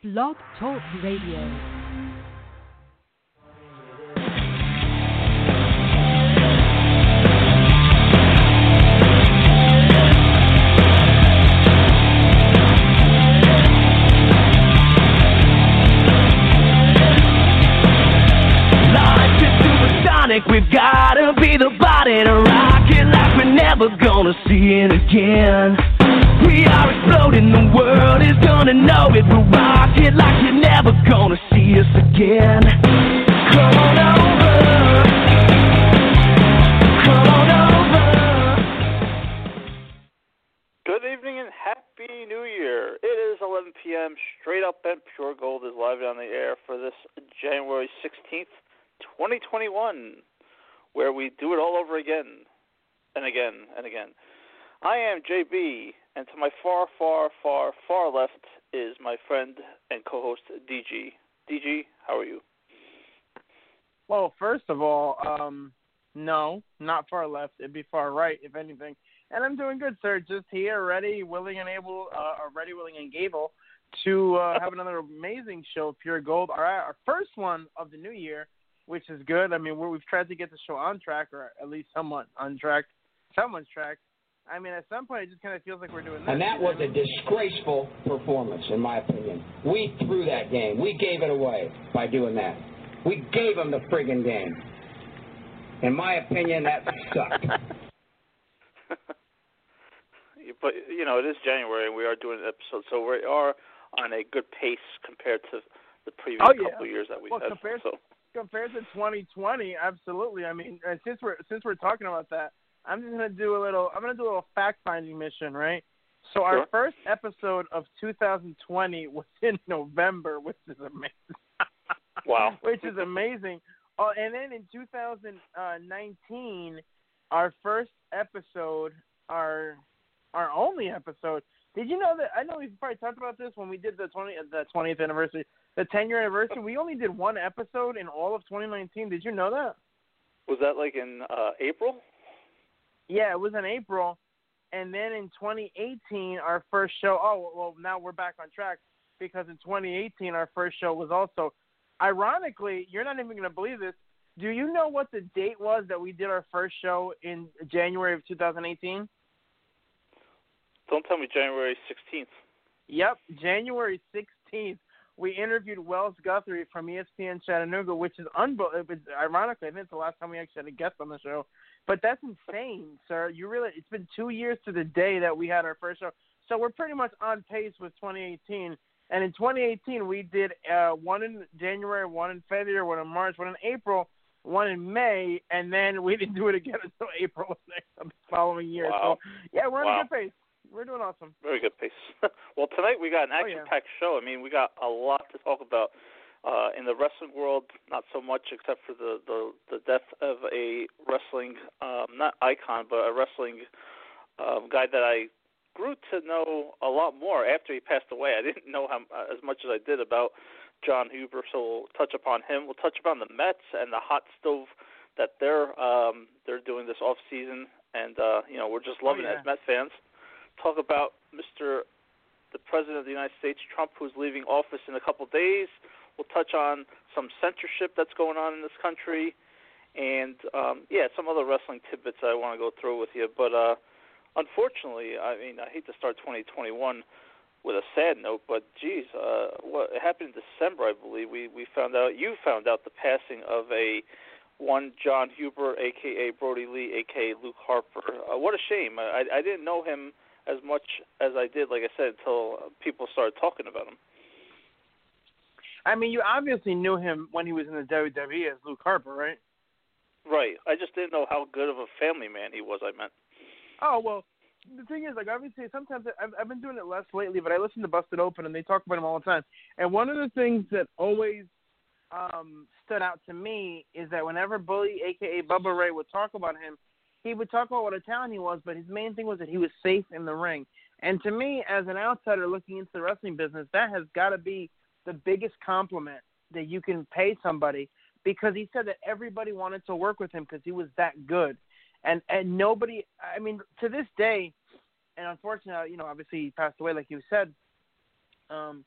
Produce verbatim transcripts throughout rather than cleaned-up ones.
Blog Talk Radio. We've gotta be the body to rock it like we're never gonna see it again. We are exploding, the world is gonna know it. We'll rock it like you're never gonna see us again. Come on over. Come on over. Good evening and Happy New Year. It is eleven p.m. Straight Up and Pure Gold is live on the air for this January sixteenth, twenty twenty-one, where we do it all over again and again and again. I am J B, and to my far, far, far, far left is my friend and co-host D G. D G, how are you? Well, first of all, um, no, not far left. It'd be far right, if anything. And I'm doing good, sir. Just here, ready, willing, and able, uh, or ready, willing, and able to uh, have another amazing show, Pure Gold. Our, our first one of the new year, which is good. I mean, we're, we've tried to get the show on track, or at least somewhat on track, someone's track. I mean, at some point, it just kind of feels like we're doing this. And that was a disgraceful performance, in my opinion. We threw that game. We gave it away by doing that. We gave them the friggin' game. In my opinion, that sucked. But, you know, it is January, and we are doing an episode, so we are on a good pace compared to the previous oh, yeah. couple of years that we've well, had. Compared, so. compared to twenty twenty, absolutely. I mean, and since we're since we're talking about that, I'm just gonna do a little. I'm gonna do a little fact finding mission, right? So Sure. our first episode of two thousand twenty was in November, which is amazing. Wow. Which is amazing. Oh, and then in two thousand nineteen, our first episode, our our only episode. Did you know that? I know we've probably talked about this when we did the twenty the twentieth anniversary, the ten year anniversary. We only did one episode in all of twenty nineteen. Did you know that? Was that like in uh, April? Yeah, it was in April. And then in twenty eighteen, our first show. Oh, well, now we're back on track because in twenty eighteen, our first show was also. Ironically, you're not even going to believe this. Do you know what the date was that we did our first show in January of two thousand eighteen? Don't tell me January sixteenth. Yep, January sixteenth. We interviewed Wells Guthrie from E S P N Chattanooga, which is unbelievable. Ironically, I think it's the last time we actually had a guest on the show. But that's insane, sir. You really, it's been two years to the day that we had our first show. So we're pretty much on pace with twenty eighteen. And in twenty eighteen, we did uh, one in January, one in February, one in March, one in April, one in May, and then we didn't do it again until April of the following year. Wow. So, yeah, we're on wow. a good pace. We're doing awesome. Very good pace. Well, tonight we got an action-packed oh, yeah. show. I mean, we got a lot to talk about. Uh, in the wrestling world, not so much except for the, the, the death of a wrestling, um, not icon, but a wrestling um, guy that I grew to know a lot more after he passed away. I didn't know how, as much as I did about Jon Huber, so we'll touch upon him. We'll touch upon the Mets and the hot stove that they're um, they're doing this off season, and uh, you know we're just loving oh, yeah. it as Met fans. Talk about Mister the President of the United States, Trump, who's leaving office in a couple days. We'll touch on some censorship that's going on in this country, and um, yeah, some other wrestling tidbits I want to go through with you. But uh, unfortunately, I mean, I hate to start twenty twenty-one with a sad note, but geez, uh, what it happened in December, I believe. We we found out, you found out the passing of a one Jon Huber, aka Brody Lee, aka Luke Harper. Uh, what a shame. I I didn't know him as much as I did, like I said, until people started talking about him. I mean, you obviously knew him when he was in the W W E as Luke Harper, right? Right. I just didn't know how good of a family man he was, I meant. Oh, well, the thing is, like, obviously, sometimes I've, I've been doing it less lately, but I listen to Busted Open, and they talk about him all the time. And one of the things that always um, stood out to me is that whenever Bully, a k a. Bubba Ray, would talk about him, he would talk about what a talent he was, but his main thing was that he was safe in the ring. And to me, as an outsider looking into the wrestling business, that has got to be the biggest compliment that you can pay somebody, because he said that everybody wanted to work with him because he was that good. And and nobody, I mean, to this day, and unfortunately, you know, obviously he passed away, like you said, um,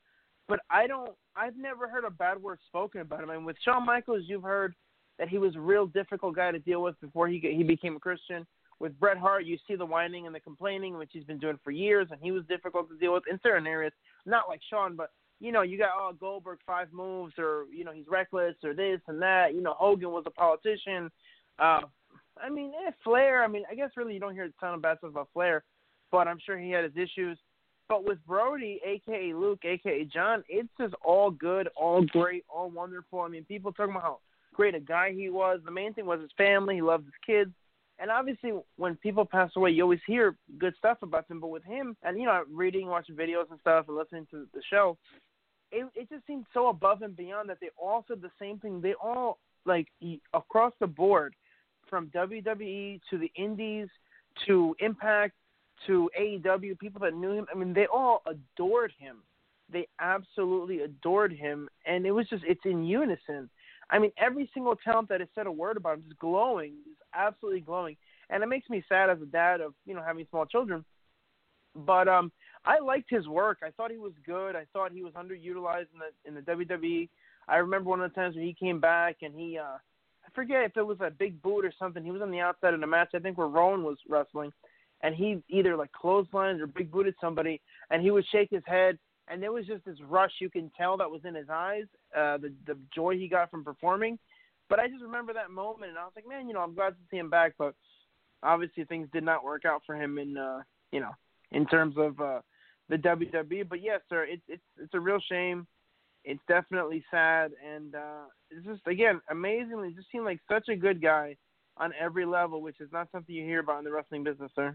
but I don't. I've never heard a bad word spoken about him. I mean, with Shawn Michaels, you've heard that he was a real difficult guy to deal with before he he became a Christian. With Bret Hart, you see the whining and the complaining, which he's been doing for years, and he was difficult to deal with in certain areas. Not like Shawn, but, you know, you got, oh, Goldberg, five moves, or, you know, he's reckless, or this and that. You know, Hogan was a politician. Uh, I mean, eh, Flair, I mean, I guess really you don't hear a ton of bad stuff about Flair, but I'm sure he had his issues. But with Brody, a k a. Luke, a k a. John, it's just all good, all great, all wonderful. I mean, people talking about how great a guy he was. The main thing was his family. He loved his kids. And obviously, when people pass away, you always hear good stuff about them. But with him, and, you know, reading, watching videos and stuff and listening to the show, it, it just seemed so above and beyond that they all said the same thing. They all, like, across the board, from W W E to the Indies to Impact to A E W, people that knew him, I mean, they all adored him. They absolutely adored him. And it was just, it's in unison. I mean, every single talent that has said a word about him is glowing, is absolutely glowing. And it makes me sad as a dad of, you know, having small children. But um, I liked his work. I thought he was good. I thought he was underutilized in the in the W W E. I remember one of the times when he came back and he, uh, I forget if it was a big boot or something. He was on the outside of the match, I think, where Rowan was wrestling. And he either, like, clotheslined or big booted somebody, and he would shake his head. And there was just this rush you can tell that was in his eyes, uh, the the joy he got from performing. But I just remember that moment, and I was like, man, you know, I'm glad to see him back. But obviously things did not work out for him in, uh, you know, in terms of uh, the W W E. But yes, sir, it's it's it's a real shame. It's definitely sad, and uh, it's just, again, amazingly, just seemed like such a good guy on every level, which is not something you hear about in the wrestling business, sir.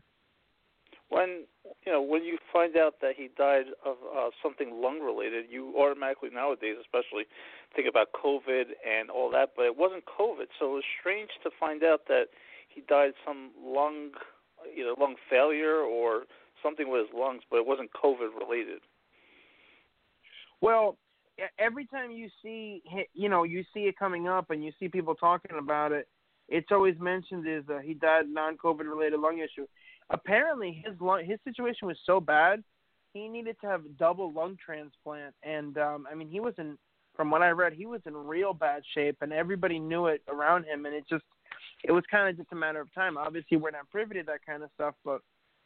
When you know when you find out that he died of uh, something lung related, you automatically nowadays, especially, think about COVID and all that. But it wasn't COVID, so it was strange to find out that he died some lung, either lung failure or something with his lungs, but it wasn't COVID related. Well, every time you see, you know, you see it coming up and you see people talking about it, it's always mentioned is uh, he died non-COVID related lung issue. Apparently, his lung, his situation was so bad, he needed to have a double lung transplant. And, um, I mean, he was in, from what I read, he was in real bad shape, and everybody knew it around him. And it just, it was kind of just a matter of time. Obviously, we're not privy to that kind of stuff, but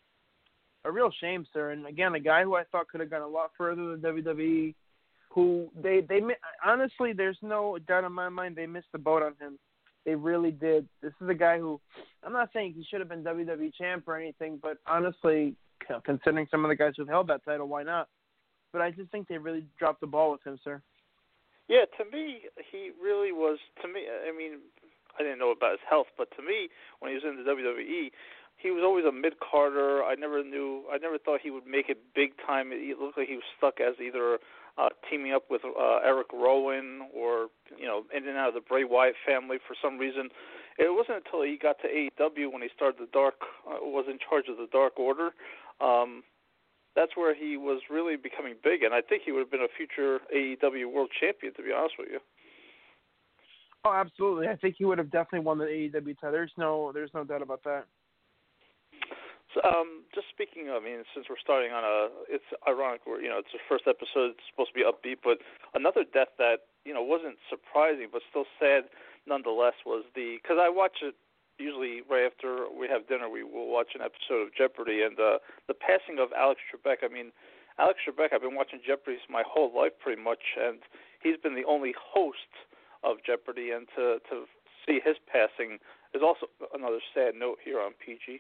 a real shame, sir. And, again, a guy who I thought could have gone a lot further than W W E, who they, they honestly, there's no doubt in my mind they missed the boat on him. They really did. This is a guy who, I'm not saying he should have been W W E champ or anything, but honestly, considering some of the guys who've held that title, why not? But I just think they really dropped the ball with him, sir. Yeah, to me, he really was, to me, I mean, I didn't know about his health, but to me, when he was in the W W E, he was always a mid-carder. I never knew, I never thought he would make it big time. It looked like he was stuck as either uh, teaming up with uh, Eric Rowan or, you know, in and out of the Bray Wyatt family for some reason. It wasn't until he got to A E W when he started the Dark, uh, was in charge of the Dark Order. Um, that's where he was really becoming big, and I think he would have been a future A E W World Champion, to be honest with you. Oh, absolutely. I think he would have definitely won the A E W title. There's no, there's no doubt about that. So, um, just speaking of, I mean, since we're starting on a, it's ironic, we're, you know, it's the first episode, it's supposed to be upbeat, but another death that, you know, wasn't surprising, but still sad nonetheless was the, because I watch it usually right after we have dinner, we will watch an episode of Jeopardy, and uh, the passing of Alex Trebek. I mean, Alex Trebek, I've been watching Jeopardy my whole life pretty much, and he's been the only host of Jeopardy, and to, to see his passing is also another sad note here on P G.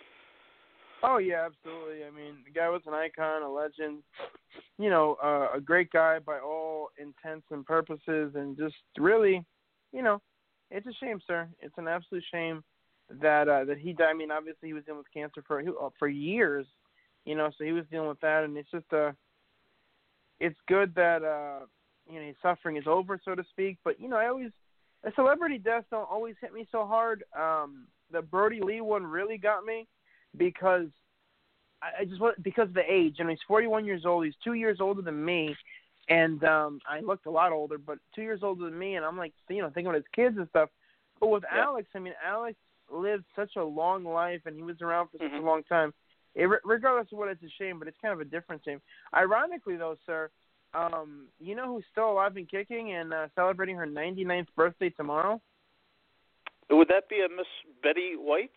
Oh, yeah, absolutely. I mean, the guy was an icon, a legend, you know, uh, a great guy by all intents and purposes, and just really, you know, it's a shame, sir. It's an absolute shame that uh, that he died. I mean, obviously he was dealing with cancer for for years, you know, so he was dealing with that, and it's just uh, it's good that, uh, you know, his suffering is over, so to speak, but, you know, I always, a celebrity deaths don't always hit me so hard. Um, the Brody Lee one really got me. Because I just want because of the age, and he's forty-one years old. He's two years older than me, and um, I looked a lot older, but two years older than me. And I'm like, you know, thinking about his kids and stuff. But with yeah. Alex, I mean, Alex lived such a long life, and he was around for such mm-hmm. a long time. It, regardless of what, it's a shame, but it's kind of a different shame. Ironically, though, sir, um, you know who's still alive and kicking and uh, celebrating her ninety-ninth birthday tomorrow? Would that be a Miss Betty White?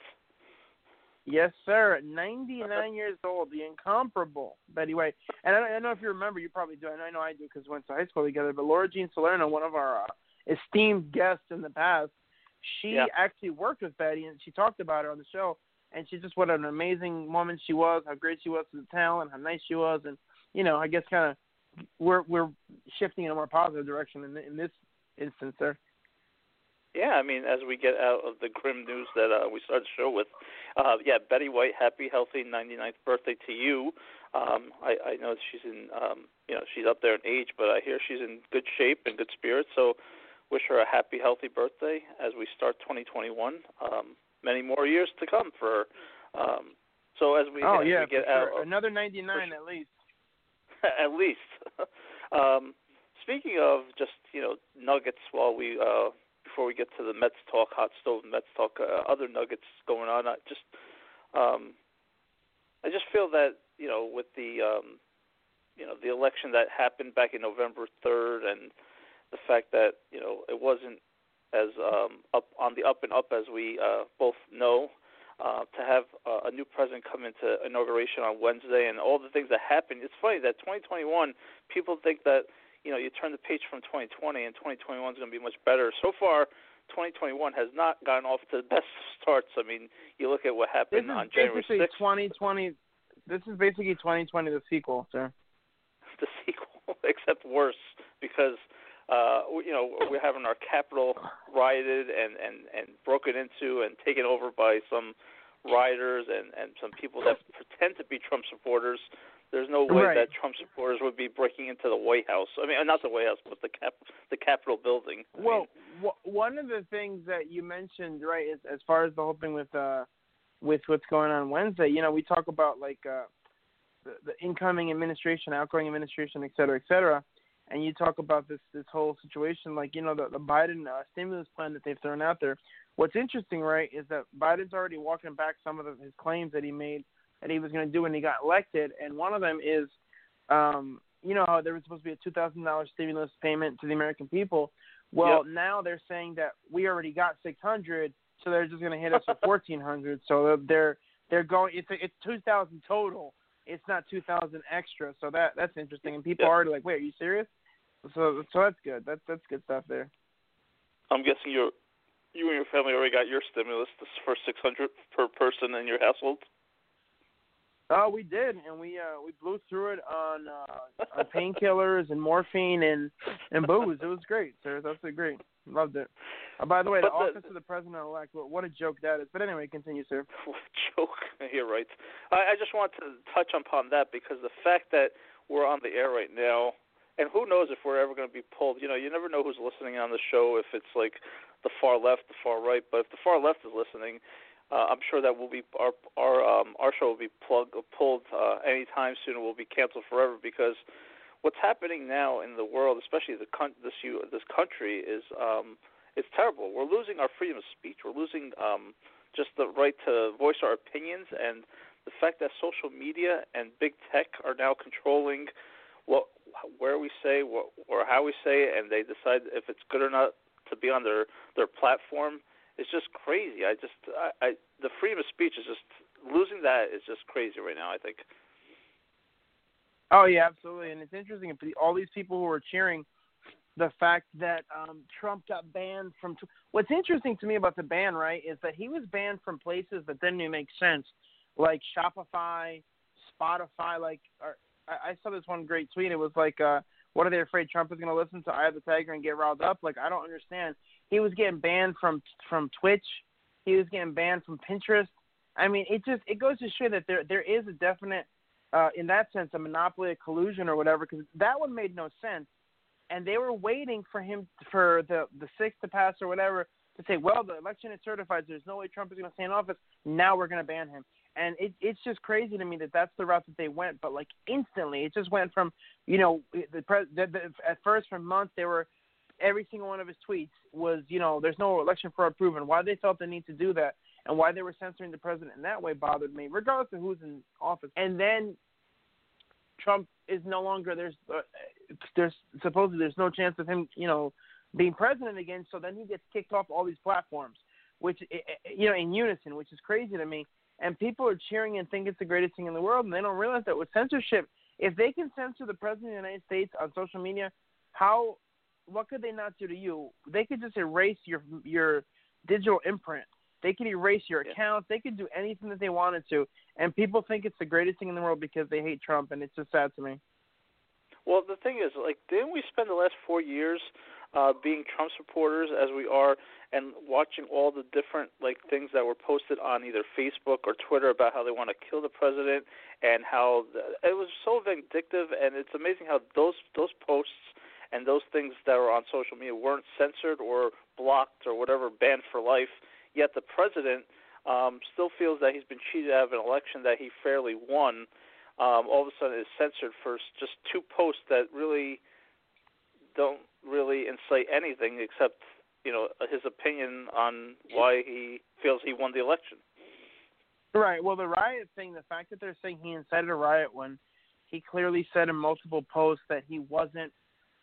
Yes, sir. ninety-nine years old, the incomparable Betty White. And I don't, I don't know if you remember, you probably do. I know I do because we went to high school together. But Laura Jean Salerno, one of our uh, esteemed guests in the past, she yeah. actually worked with Betty, and she talked about her on the show. And she just what an amazing woman she was, how great she was to the talent, how nice she was, and you know, I guess kind of we're we're shifting in a more positive direction in, in this instance there. Yeah, I mean, as we get out of the grim news that uh, we started the show with, uh, yeah, Betty White, happy, healthy ninety-ninth birthday to you. Um, I, I know she's in, um, you know, she's up there in age, but I hear she's in good shape and good spirits. So, wish her a happy, healthy birthday as we start twenty twenty-one. Um, many more years to come for her. Um, so as we, oh as yeah, we get for out, sure. Another ninety-nine sure. at least. At least. um, speaking of just you know nuggets, while we uh, before we get to the Mets talk, hot stove Mets talk, uh, other nuggets going on. I just um, I just feel that you know with the um, you know the election that happened back in November third, and the fact that you know it wasn't as um, up on the up and up as we uh, both know. Uh, to have uh, a new president come into inauguration on Wednesday and all the things that happened. It's funny that twenty twenty-one, people think that, you know, you turn the page from twenty twenty and twenty twenty-one is going to be much better. So far, twenty twenty-one has not gotten off to the best starts. I mean, you look at what happened on January sixth. This is basically twenty twenty. This is basically twenty twenty, the sequel, sir. The sequel, except worse, because Uh, you know, we're having our Capitol rioted and, and, and broken into and taken over by some rioters and, and some people that pretend to be Trump supporters. There's no way right. that Trump supporters would be breaking into the White House. I mean, not the White House, but the Cap, the Capitol building. I well, mean, w- one of the things that you mentioned, right, is as far as the whole thing with uh, with what's going on Wednesday, you know, we talk about like uh, the, the incoming administration, outgoing administration, et cetera, et cetera. And you talk about this this whole situation, like, you know, the, the Biden uh, stimulus plan that they've thrown out there. What's interesting, right, is that Biden's already walking back some of the, his claims that he made that he was going to do when he got elected. And one of them is, um, you know, how there was supposed to be a two thousand dollars stimulus payment to the American people. Well, yep. Now they're saying that we already got six hundred, so they're just going to hit us with fourteen hundred. So they're they're going. It's it's two thousand total. It's not two thousand extra. So that that's interesting. And people yep. are already like, wait, are you serious? So, so that's good. That's that's good stuff there. I'm guessing you, you and your family already got your stimulus for six hundred per person in your household. Oh, we did, and we uh, we blew through it on uh, on painkillers and morphine and and booze. It was great, sir. That's great. Loved it. Uh, by the way, but the, the office of the president-elect. What a joke that is. But anyway, continue, sir. What a joke. You're right. I, I just want to touch upon that because the fact that we're on the air right now. And who knows if we're ever going to be pulled. You know, you never know who's listening on the show, if it's like the far left, the far right. But if the far left is listening, uh, I'm sure that we'll be our our um, our show will be plugged pulled uh, anytime soon. It will be canceled forever because what's happening now in the world, especially the con- this this country, is um, it's terrible. We're losing our freedom of speech. We're losing um, just the right to voice our opinions, and the fact that social media and big tech are now controlling what, where we say what, or how we say it, and they decide if it's good or not to be on their, their platform. It's just crazy. I just, I, I, the freedom of speech is just, losing that is just crazy right now, I think. Oh, yeah, absolutely. And it's interesting, all these people who are cheering the fact that um, Trump got banned from, what's interesting to me about the ban, right, is that he was banned from places that didn't even make sense, like Shopify, Spotify, like, or, I saw this one great tweet. It was like, uh, what are they afraid Trump is going to listen to Eye of the Tiger and get riled up? Like, I don't understand. He was getting banned from from Twitch. He was getting banned from Pinterest. I mean, it just it goes to show that there there is a definite, uh, in that sense, a monopoly, a collusion or whatever, because that one made no sense. And they were waiting for him, for the, the six to pass or whatever, to say, well, the election is certified. There's no way Trump is going to stay in office. Now we're going to ban him. And it, it's just crazy to me that that's the route that they went. But, like, instantly, it just went from, you know, the, the, the at first for months they were, every single one of his tweets was, you know, there's no election fraud proven. Why they felt the need to do that and why they were censoring the president in that way bothered me, regardless of who's in office. And then Trump is no longer, there's uh, there's supposedly there's no chance of him, you know, being president again. So then he gets kicked off all these platforms, which, you know, in unison, which is crazy to me. And people are cheering and think it's the greatest thing in the world, and they don't realize that with censorship, if they can censor the president of the United States on social media, how, what could they not do to you? They could just erase your your digital imprint. They could erase your accounts. They could do anything that they wanted to, and people think it's the greatest thing in the world because they hate Trump, and it's just sad to me. Well, the thing is, like, didn't we spend the last four years uh, being Trump supporters as we are, and watching all the different like things that were posted on either Facebook or Twitter about how they want to kill the president, and how the, it was so vindictive, and it's amazing how those those posts and those things that were on social media weren't censored or blocked or whatever, banned for life. Yet the president um, still feels that he's been cheated out of an election that he fairly won. Um, all of a sudden is censored for just two posts that really don't really incite anything except, you know, his opinion on why he feels he won the election. Right. Well, the riot thing, the fact that they're saying he incited a riot when he clearly said in multiple posts that he wasn't,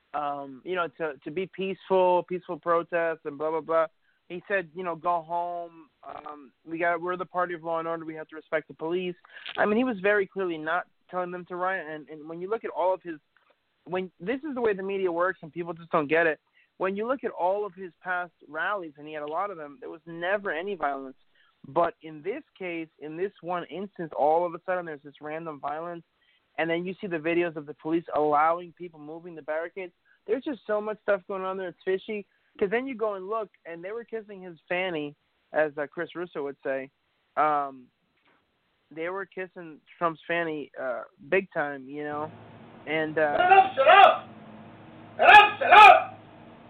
um, you know, to, to be peaceful, peaceful protests and blah, blah, blah. He said, you know, go home. Um, we got, we're the party of law and order. We have to respect the police. I mean, he was very clearly not telling them to riot. And, and when you look at all of his, when this is the way the media works and people just don't get it. When you look at all of his past rallies, and he had a lot of them, there was never any violence. But in this case, in this one instance, all of a sudden there's this random violence. And then you see the videos of the police allowing people moving the barricades. There's just so much stuff going on there. It's fishy. Because then you go and look, and they were kissing his fanny, as uh, Chris Russo would say. Um, they were kissing Trump's fanny uh, big time, you know. And uh, shut up! Shut up! Shut up! Shut up!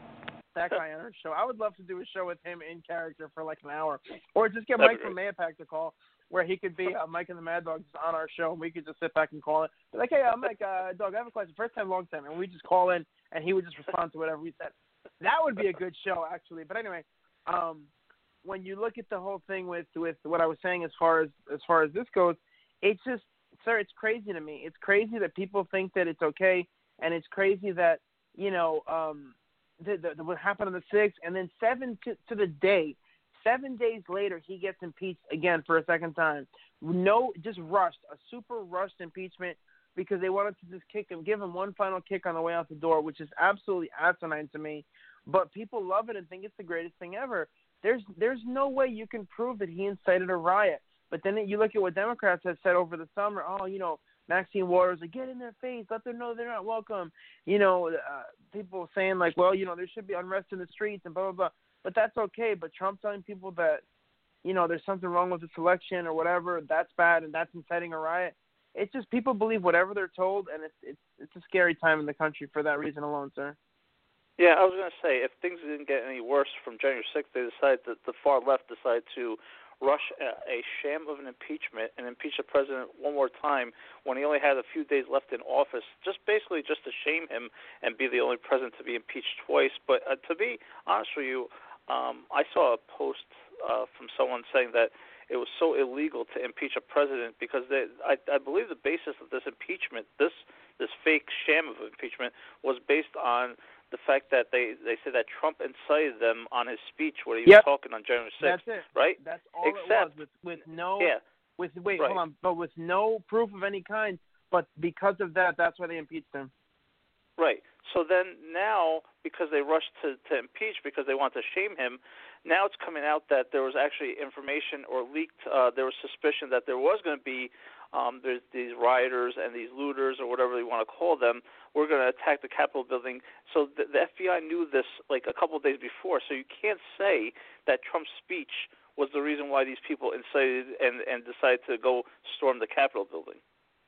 That guy on our show. I would love to do a show with him in character for like an hour, or just get Mike from Mayapack to call, where he could be uh, Mike and the Mad Dogs on our show, and we could just sit back and call it. Be like, hey, uh, Mike, uh, dog, I have a question. First time, long time, and we just call in, and he would just respond to whatever we said. That would be a good show, actually. But anyway, um, when you look at the whole thing with, with what I was saying as far as as far as this goes, it's just, sir, it's crazy to me. It's crazy that people think that it's okay, and it's crazy that, you know, um, the, the, the, what happened on the sixth, and then seven to, to the day, seven days later, he gets impeached again for a second time. No, just rushed, a super rushed impeachment, because they wanted to just kick him, give him one final kick on the way out the door, which is absolutely asinine to me. But people love it and think it's the greatest thing ever. There's there's no way you can prove that he incited a riot. But then you look at what Democrats have said over the summer. Oh, you know, Maxine Waters, like, get in their face, let them know they're not welcome. You know, uh, people saying like, well, you know, there should be unrest in the streets and blah, blah, blah. But that's okay. But Trump telling people that, you know, there's something wrong with this election or whatever, that's bad and that's inciting a riot. It's just people believe whatever they're told, and it's it's it's a scary time in the country for that reason alone, sir. Yeah, I was going to say, if things didn't get any worse from January sixth, they decided that the far left decided to rush a, a sham of an impeachment and impeach the president one more time when he only had a few days left in office, just basically just to shame him and be the only president to be impeached twice. But uh, to be honest with you, um, I saw a post uh, from someone saying that it was so illegal to impeach a president because they, I, I believe the basis of this impeachment, this this fake sham of impeachment, was based on the fact that they, they said that Trump incited them on his speech where he yep. was talking on January sixth. That's it. Right? That's all Except, it was, with, with no, yeah, with wait, right. hold on, but with no proof of any kind. But because of that, that's why they impeached him. Right. So then now, because they rushed to, to impeach because they want to shame him, now it's coming out that there was actually information or leaked, uh, there was suspicion that there was going to be um, there's these rioters and these looters or whatever you want to call them, were going to attack the Capitol building. So the, the F B I knew this like a couple of days before. So you can't say that Trump's speech was the reason why these people incited and, and decided to go storm the Capitol building.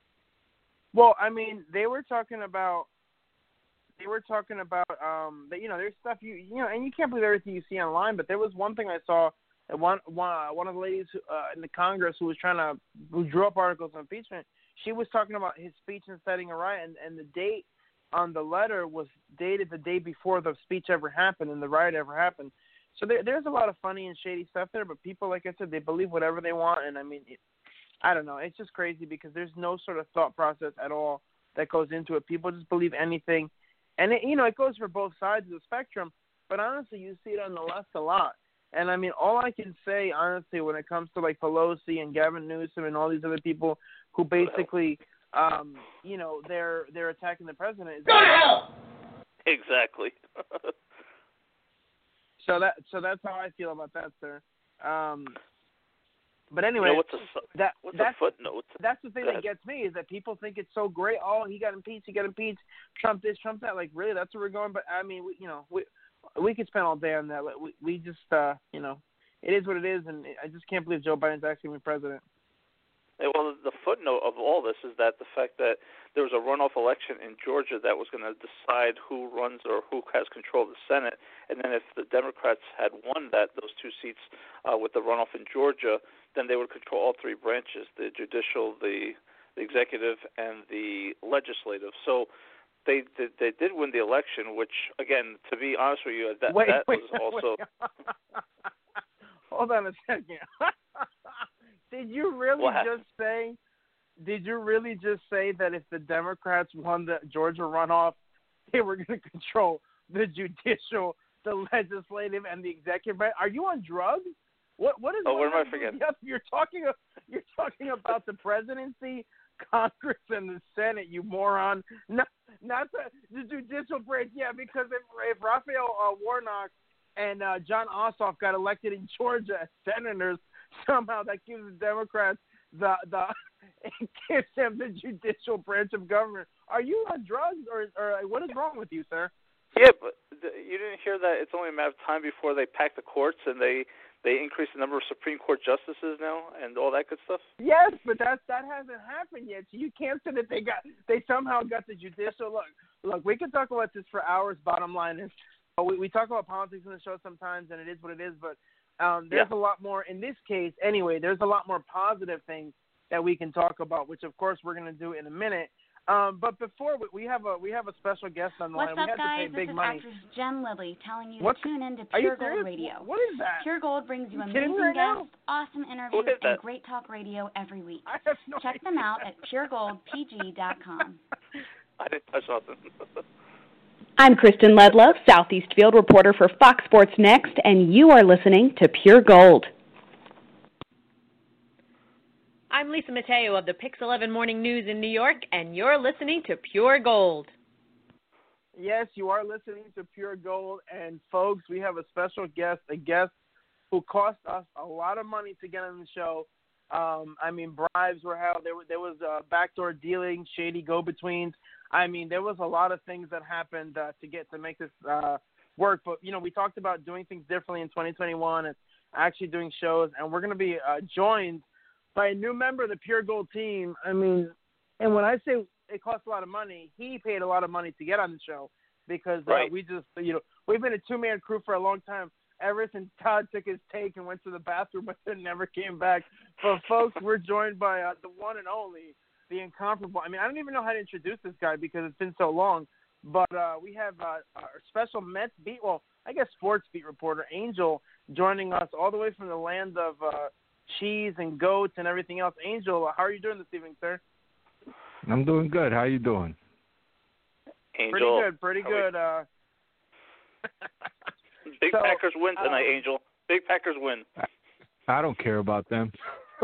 Well, I mean, they were talking about They were talking about, um, that, you know, there's stuff you, you know, and you can't believe everything you see online, but there was one thing I saw that one, one, uh, one of the ladies uh, in the Congress who was trying to, who drew up articles on impeachment, she was talking about his speech inciting a riot, and, and the date on the letter was dated the day before the speech ever happened and the riot ever happened. So there, there's a lot of funny and shady stuff there, but people, like I said, they believe whatever they want, and I mean, it, I don't know, it's just crazy because there's no sort of thought process at all that goes into it. People just believe anything. And, it, you know, it goes for both sides of the spectrum, but honestly, you see it on the left a lot. And, I mean, all I can say, honestly, when it comes to, like, Pelosi and Gavin Newsom and all these other people who basically, um, you know, they're they're attacking the president. Is Go to hell! Exactly. so that so that's how I feel about that, sir. Um, but anyway, you know, what's a, that, what's that's, a footnote? That's the thing that gets me is that people think it's so great. Oh, he got impeached, he got impeached, Trump this, Trump that. Like, really, that's where we're going? But, I mean, we, you know, we we could spend all day on that. We, we just, uh, you know, it is what it is, and I just can't believe Joe Biden's actually going to be president. Well, the footnote of all this is that the fact that there was a runoff election in Georgia that was going to decide who runs or who has control of the Senate, and then if the Democrats had won that those two seats uh, with the runoff in Georgia, then they would control all three branches: the judicial, the, the executive, and the legislative. So they, they they did win the election, which, again, to be honest with you, that wait, that wait, was also. Hold on a second. Did you really what? just say? Did you really just say that if the Democrats won the Georgia runoff, they were going to control the judicial, the legislative, and the executive? Are you on drugs? What what is? Oh, what am I forgetting? You're talking. You're talking about the presidency, Congress, and the Senate. You moron! Not not the, the judicial branch. Yeah, because if if Raphael uh, Warnock and uh, John Ossoff got elected in Georgia as senators, somehow that gives the Democrats the the it gives them the judicial branch of government. Are you on drugs, or or what is wrong with you, sir? Yeah, but the, you didn't hear that it's only a matter of time before they pack the courts and they they increase the number of Supreme Court justices now and all that good stuff. Yes, but that that hasn't happened yet. So you can't say that they got they somehow got the judicial. Look, look, we can talk about this for hours. Bottom line is, we we talk about politics in the show sometimes, and it is what it is. But um, there's yeah. a lot more in this case. Anyway, there's a lot more positive things that we can talk about, which of course we're going to do in a minute. Um, but before we, we have a we have a special guest on the What's line. What's up, we have guys? To pay this big is money. actress Jen Lilly telling you What's, to tune in to Are you Pure Gold serious? Radio. What is that? Pure Gold brings you you amazing right guests, now? awesome interviews, and great talk radio every week. I have no Check idea. them out at pure gold p g dot com. I didn't touch nothing. I'm Kristen Ledlow, Southeast Field reporter for Fox Sports Next, and you are listening to Pure Gold. I'm Lisa Mateo of the Pix eleven Morning News in New York, and you're listening to Pure Gold. Yes, you are listening to Pure Gold, and folks, we have a special guest, a guest who cost us a lot of money to get on the show. Um, I mean, bribes were held. There, there was uh, backdoor dealing, shady go-betweens. I mean, there was a lot of things that happened uh, to get to make this uh, work. But, you know, we talked about doing things differently in twenty twenty-one and actually doing shows, and we're going to be uh, joined by a new member of the Pure Gold team. I mean, and when I say it costs a lot of money, he paid a lot of money to get on the show because uh, right. we just, you know, we've been a two-man crew for a long time, ever since Todd took his take and went to the bathroom but then never came back. But, folks, we're joined by uh, the one and only, the incomparable. I mean, I don't even know how to introduce this guy because it's been so long. But uh, we have uh, our special Mets beat, well, I guess sports beat reporter, Angel, joining us all the way from the land of uh, cheese and goats and everything else. Angel, how are you doing this evening, sir? I'm doing good. How you doing? Angel. Pretty good, pretty good. Uh, Big so, Packers win tonight, um, Angel. Big Packers win. I don't care about them.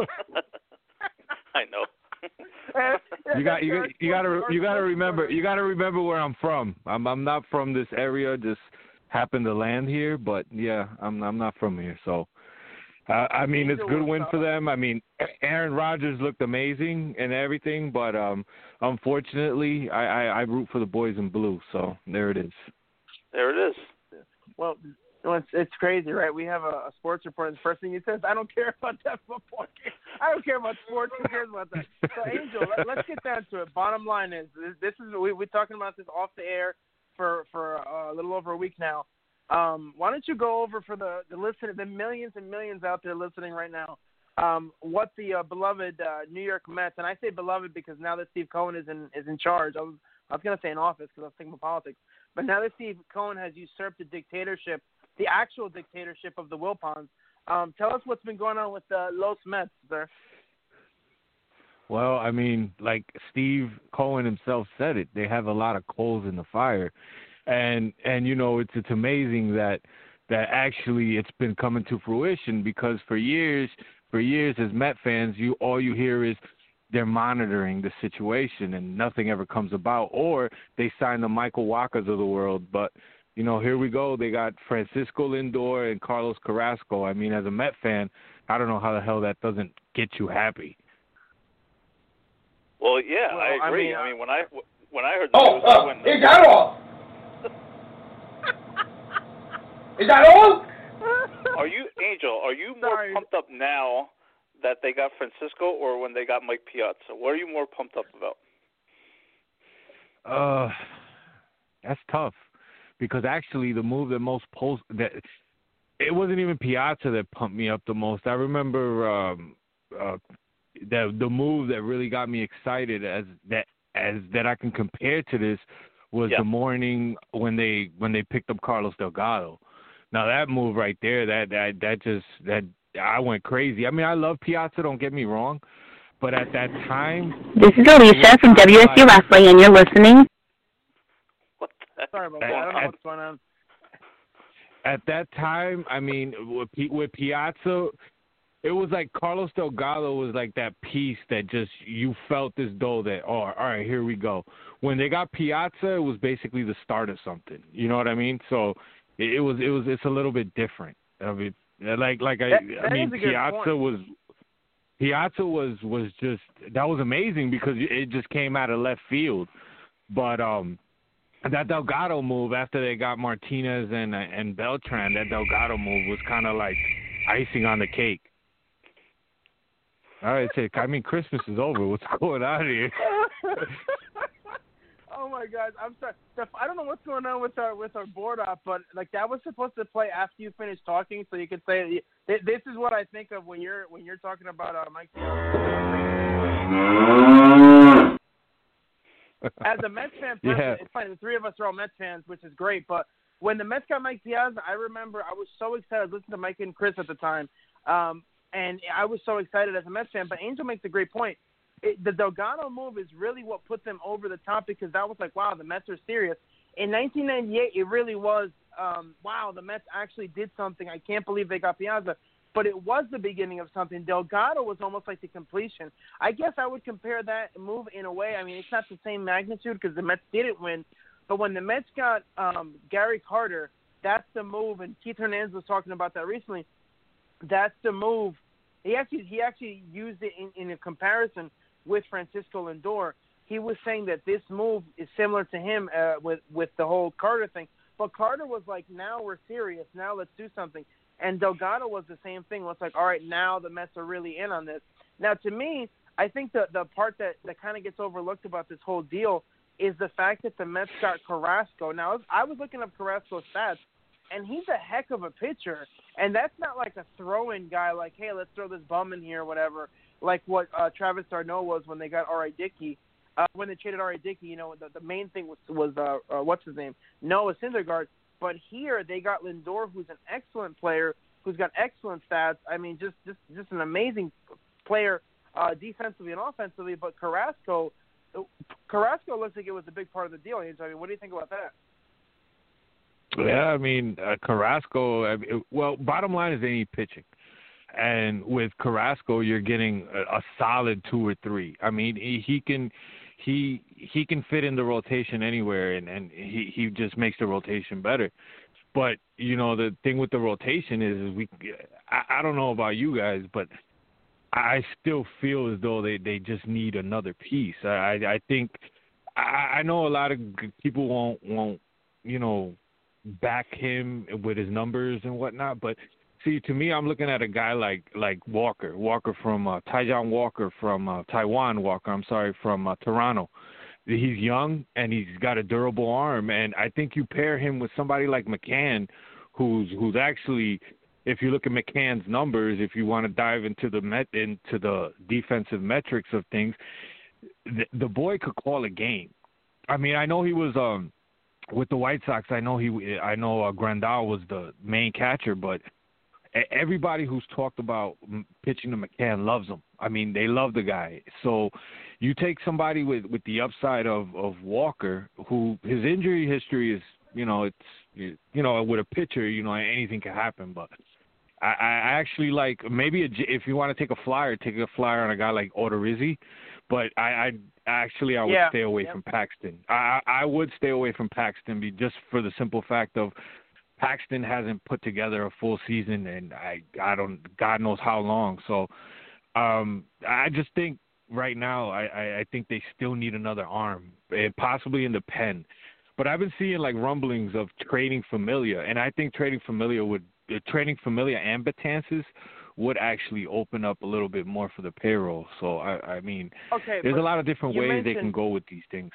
I know. You got you got you got to you got to remember you got to remember where I'm from. I'm I'm not from this area. Just happened to land here, but yeah, I'm I'm not from here. So, uh, I mean, it's a good win for them. I mean, Aaron Rodgers looked amazing and everything, but um, unfortunately, I, I I root for the boys in blue. So there it is. There it is. Well, it's, it's crazy, right? We have a, a sports reporter. The first thing he says, I don't care about that football game. I don't care about sports. Who cares about that? So, Angel, let, let's get down to it. Bottom line is, this, this is we, we're talking about this off the air for, for uh, a little over a week now. Um, why don't you go over for the, the listener, the millions and millions out there listening right now, um, what the uh, beloved uh, New York Mets, and I say beloved because now that Steve Cohen is in is in charge, I was I was going to say in office because I was thinking about politics, but now that Steve Cohen has usurped the dictatorship, the actual dictatorship of the Wilpons, um, tell us what's been going on with uh, Los Mets, sir. Well, I mean, like Steve Cohen himself said it, they have a lot of coals in the fire. And and you know, it's it's amazing that that actually it's been coming to fruition, because for years for years as Met fans, you all you hear is they're monitoring the situation and nothing ever comes about, or they sign the Michael Walkers of the world. But you know, here we go. They got Francisco Lindor and Carlos Carrasco. I mean, as a Met fan, I don't know how the hell that doesn't get you happy. Well, yeah, well, I agree. I mean, I mean, when I when I heard the Oh, news, I uh, went, is that all? Is that all? Are you, Angel, are you more Sorry. pumped up now that they got Francisco, or when they got Mike Piazza? What are you more pumped up about? Uh, that's tough, because actually the move that most post that it wasn't even Piazza that pumped me up the most. I remember um, uh, the the move that really got me excited as that as that I can compare to this was yeah. the morning when they when they picked up Carlos Delgado. Now that move right there, that that that just that I went crazy. I mean, I love Piazza, don't get me wrong, but at that time, this is Alicia from W S U Wrestling, and you're listening. What the heck? Sorry about that. I don't know what's going on. At that time, I mean, with, P- with Piazza, it was like Carlos Delgado was like that piece that just you felt as though that, oh, all right, here we go. When they got Piazza, it was basically the start of something. You know what I mean? So it, it was, it was, it's a little bit different. I mean, like, like I, that, that I mean, is a good Piazza point. was, Piazza was, was just that was amazing because it just came out of left field. But um, that Delgado move after they got Martinez and and Beltran, that Delgado move was kind of like icing on the cake. All right, Chick. I mean, Christmas is over. What's going on here? Oh my God, I'm sorry. Steph, I don't know what's going on with our with our board op, but like that was supposed to play after you finished talking, so you could say this is what I think of when you're when you're talking about uh, Mike Piazza. As a Mets fan, yeah. it's funny. The three of us are all Mets fans, which is great. But when the Mets got Mike Piazza, I remember I was so excited. Listening to Mike and Chris at the time, um, and I was so excited as a Mets fan. But Angel makes a great point. It, the Delgado move is really what put them over the top, because that was like, wow, the Mets are serious. In nineteen ninety-eight, it really was, um, wow, the Mets actually did something. I can't believe they got Piazza. But it was the beginning of something. Delgado was almost like the completion. I guess I would compare that move in a way. I mean, it's not the same magnitude because the Mets didn't win. But when the Mets got um, Gary Carter, that's the move. And Keith Hernandez was talking about that recently. That's the move. He actually he actually used it in, in a comparison with Francisco Lindor. He was saying that this move is similar to him uh, with, with the whole Carter thing. But Carter was like, now we're serious. Now let's do something. And Delgado was the same thing. It's like, all right, now the Mets are really in on this. Now, to me, I think the, the part that, that kind of gets overlooked about this whole deal is the fact that the Mets got Carrasco. Now, I was looking up Carrasco's stats, and he's a heck of a pitcher. And that's not like a throw-in guy like, hey, let's throw this bum in here or whatever, like what uh, Travis d'Arnaud was when they got R A. Dickey. Uh, when they traded R A. Dickey, you know, the, the main thing was, was uh, uh, what's his name, Noah Syndergaard. But here they got Lindor, who's an excellent player, who's got excellent stats. I mean, just just, just an amazing player uh, defensively and offensively. But Carrasco, Carrasco looks like it was a big part of the deal. I mean, what do you think about that? Yeah, I mean, uh, Carrasco, I mean, well, bottom line is they need pitching. And with Carrasco, you're getting a, a solid two or three. I mean, he, he can he he can fit in the rotation anywhere, and, and he, he just makes the rotation better. But, you know, the thing with the rotation is, is we I, I don't know about you guys, but I still feel as though they, they just need another piece. I, I think I, I know a lot of people won't, won't, you know, back him with his numbers and whatnot, but see, to me, I'm looking at a guy like like Walker, Walker from uh, Taijuan Walker from uh, Taiwan Walker. I'm sorry, from uh, Toronto. He's young and he's got a durable arm, and I think you pair him with somebody like McCann, who's who's actually, if you look at McCann's numbers, if you want to dive into the met into the defensive metrics of things, the, the boy could call a game. I mean, I know he was um with the White Sox. I know he I know uh, Grandal was the main catcher, but everybody who's talked about pitching to McCann loves him. I mean, they love the guy. So you take somebody with, with the upside of, of Walker, who his injury history is, you know, it's, you know, with a pitcher, you know, anything can happen. But I, I actually like maybe a, if you want to take a flyer, take a flyer on a guy like Odorizzi. But I, I actually I would yeah. stay away yep. from Paxton. I, I would stay away from Paxton just for the simple fact of Paxton hasn't put together a full season, and I I don't God knows how long. So um, I just think right now I, I, I think they still need another arm, and possibly in the pen. But I've been seeing like rumblings of trading Familia, and I think trading Familia would uh, trading Familia and Betances would actually open up a little bit more for the payroll. So, I, I mean, okay, there's a lot of different ways they can go with these things.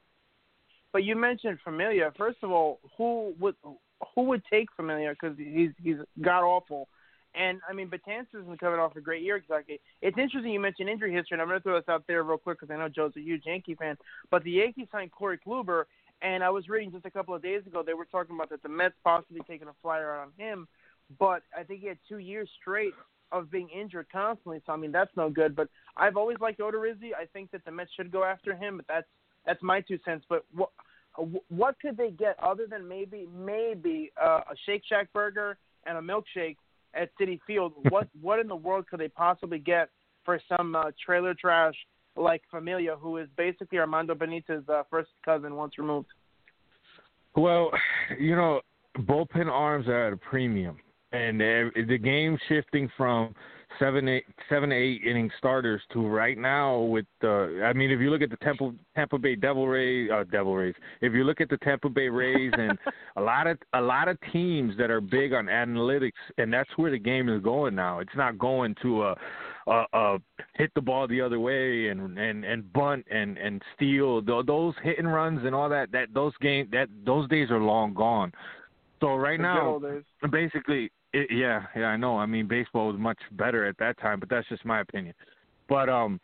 But you mentioned Familia. First of all, who would who would take Familia? Because he's he's god-awful. And, I mean, Betances has been coming off a great year. Exactly. It's interesting you mentioned injury history, and I'm going to throw this out there real quick because I know Joe's a huge Yankee fan. But the Yankees signed Corey Kluber, and I was reading just a couple of days ago, they were talking about that the Mets possibly taking a flyer on him. But I think he had two years straight of being injured constantly. So, I mean, that's no good. But I've always liked Odorizzi. I think that the Mets should go after him, but that's that's my two cents. But what what could they get other than maybe maybe uh, a Shake Shack burger and a milkshake at Citi Field? What what in the world could they possibly get for some uh, trailer trash like Familia, who is basically Armando Benitez's uh, first cousin once removed? Well, you know, bullpen arms are at a premium. And the game shifting from seven, eight, seven to eight inning starters to right now with the, I mean, if you look at the Tampa, Tampa Bay Devil Rays, uh, Devil Rays, if you look at the Tampa Bay Rays and a lot of a lot of teams that are big on analytics, and that's where the game is going now. It's not going to a, a, a hit the ball the other way and, and, and bunt and, and steal. Those hit and runs and all that. That those game that those days are long gone. So right now, basically, it, yeah, yeah, I know. I mean, baseball was much better at that time, but that's just my opinion. But um,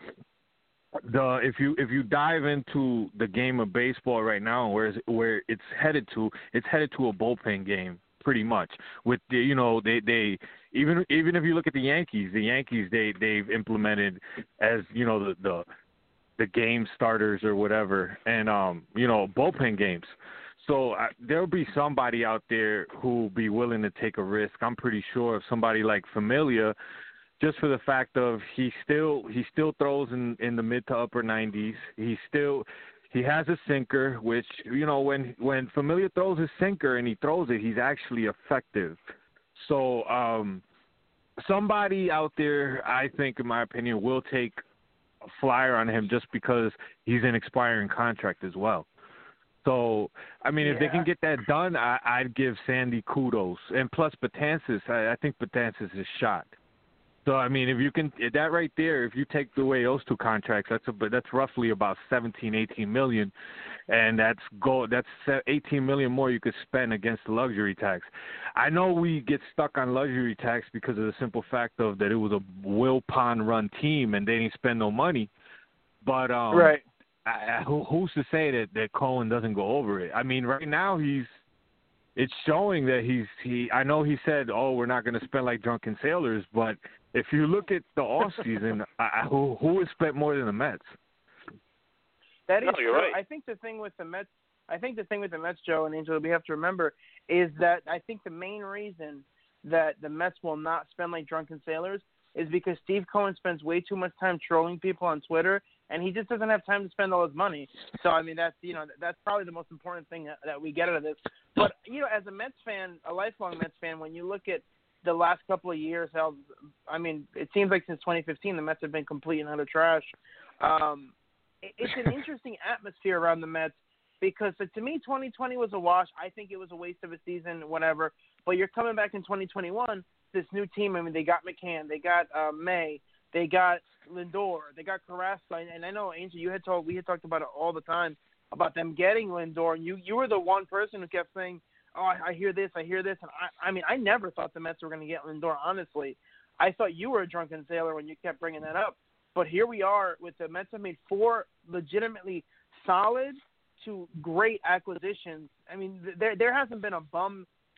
the if you if you dive into the game of baseball right now, where is, where it's headed to, it's headed to a bullpen game pretty much. With the, you know, they they even even if you look at the Yankees, the Yankees they they've implemented as you know the the the game starters or whatever, and um, you know, bullpen games. So uh, there'll be somebody out there who'll be willing to take a risk. I'm pretty sure of somebody like Familia, just for the fact of he still he still throws in, in the mid to upper nineties. He still he has a sinker, which you know when when Familia throws his sinker and he throws it, he's actually effective. So um, somebody out there, I think, in my opinion, will take a flyer on him just because he's an expiring contract as well. So, I mean, yeah. if they can get that done, I, I'd give Sandy kudos. And plus, Betances, I, I think Betances is shot. So, I mean, if you can, that right there, if you take away those two contracts, that's a, that's roughly about seventeen, eighteen million, and that's go, that's eighteen million more you could spend against the luxury tax. I know we get stuck on luxury tax because of the simple fact of that it was a Will Pond run team and they didn't spend no money, but um, right. I, who, who's to say that, that Cohen doesn't go over it? I mean, right now he's it's showing that he's he. I know he said, "Oh, we're not going to spend like drunken sailors," but if you look at the off season, I, who who has spent more than the Mets? That is no, you're true. right. I think the thing with the Mets, I think the thing with the Mets, Joe and Angela, we have to remember is that I think the main reason that the Mets will not spend like drunken sailors is because Steve Cohen spends way too much time trolling people on Twitter, and he just doesn't have time to spend all his money. So, I mean, that's, you know, that's probably the most important thing that, that we get out of this. But, you know, as a Mets fan, a lifelong Mets fan, when you look at the last couple of years, how, I mean, it seems like since twenty fifteen, the Mets have been complete and utter trash. Um, it, it's an interesting atmosphere around the Mets because, to me, twenty twenty was a wash. I think it was a waste of a season, whatever. But you're coming back in twenty twenty-one, this new team. I mean, they got McCann, they got uh, May, they got Lindor, they got Carrasco, and, and I know, Angel, you had told, we had talked about it all the time about them getting Lindor, and you, you were the one person who kept saying, oh, I, I hear this, I hear this, and I, I mean, I never thought the Mets were going to get Lindor, honestly. I thought you were a drunken sailor when you kept bringing that up, but here we are with the Mets have made four legitimately solid to great acquisitions. I mean, there there hasn't been a bum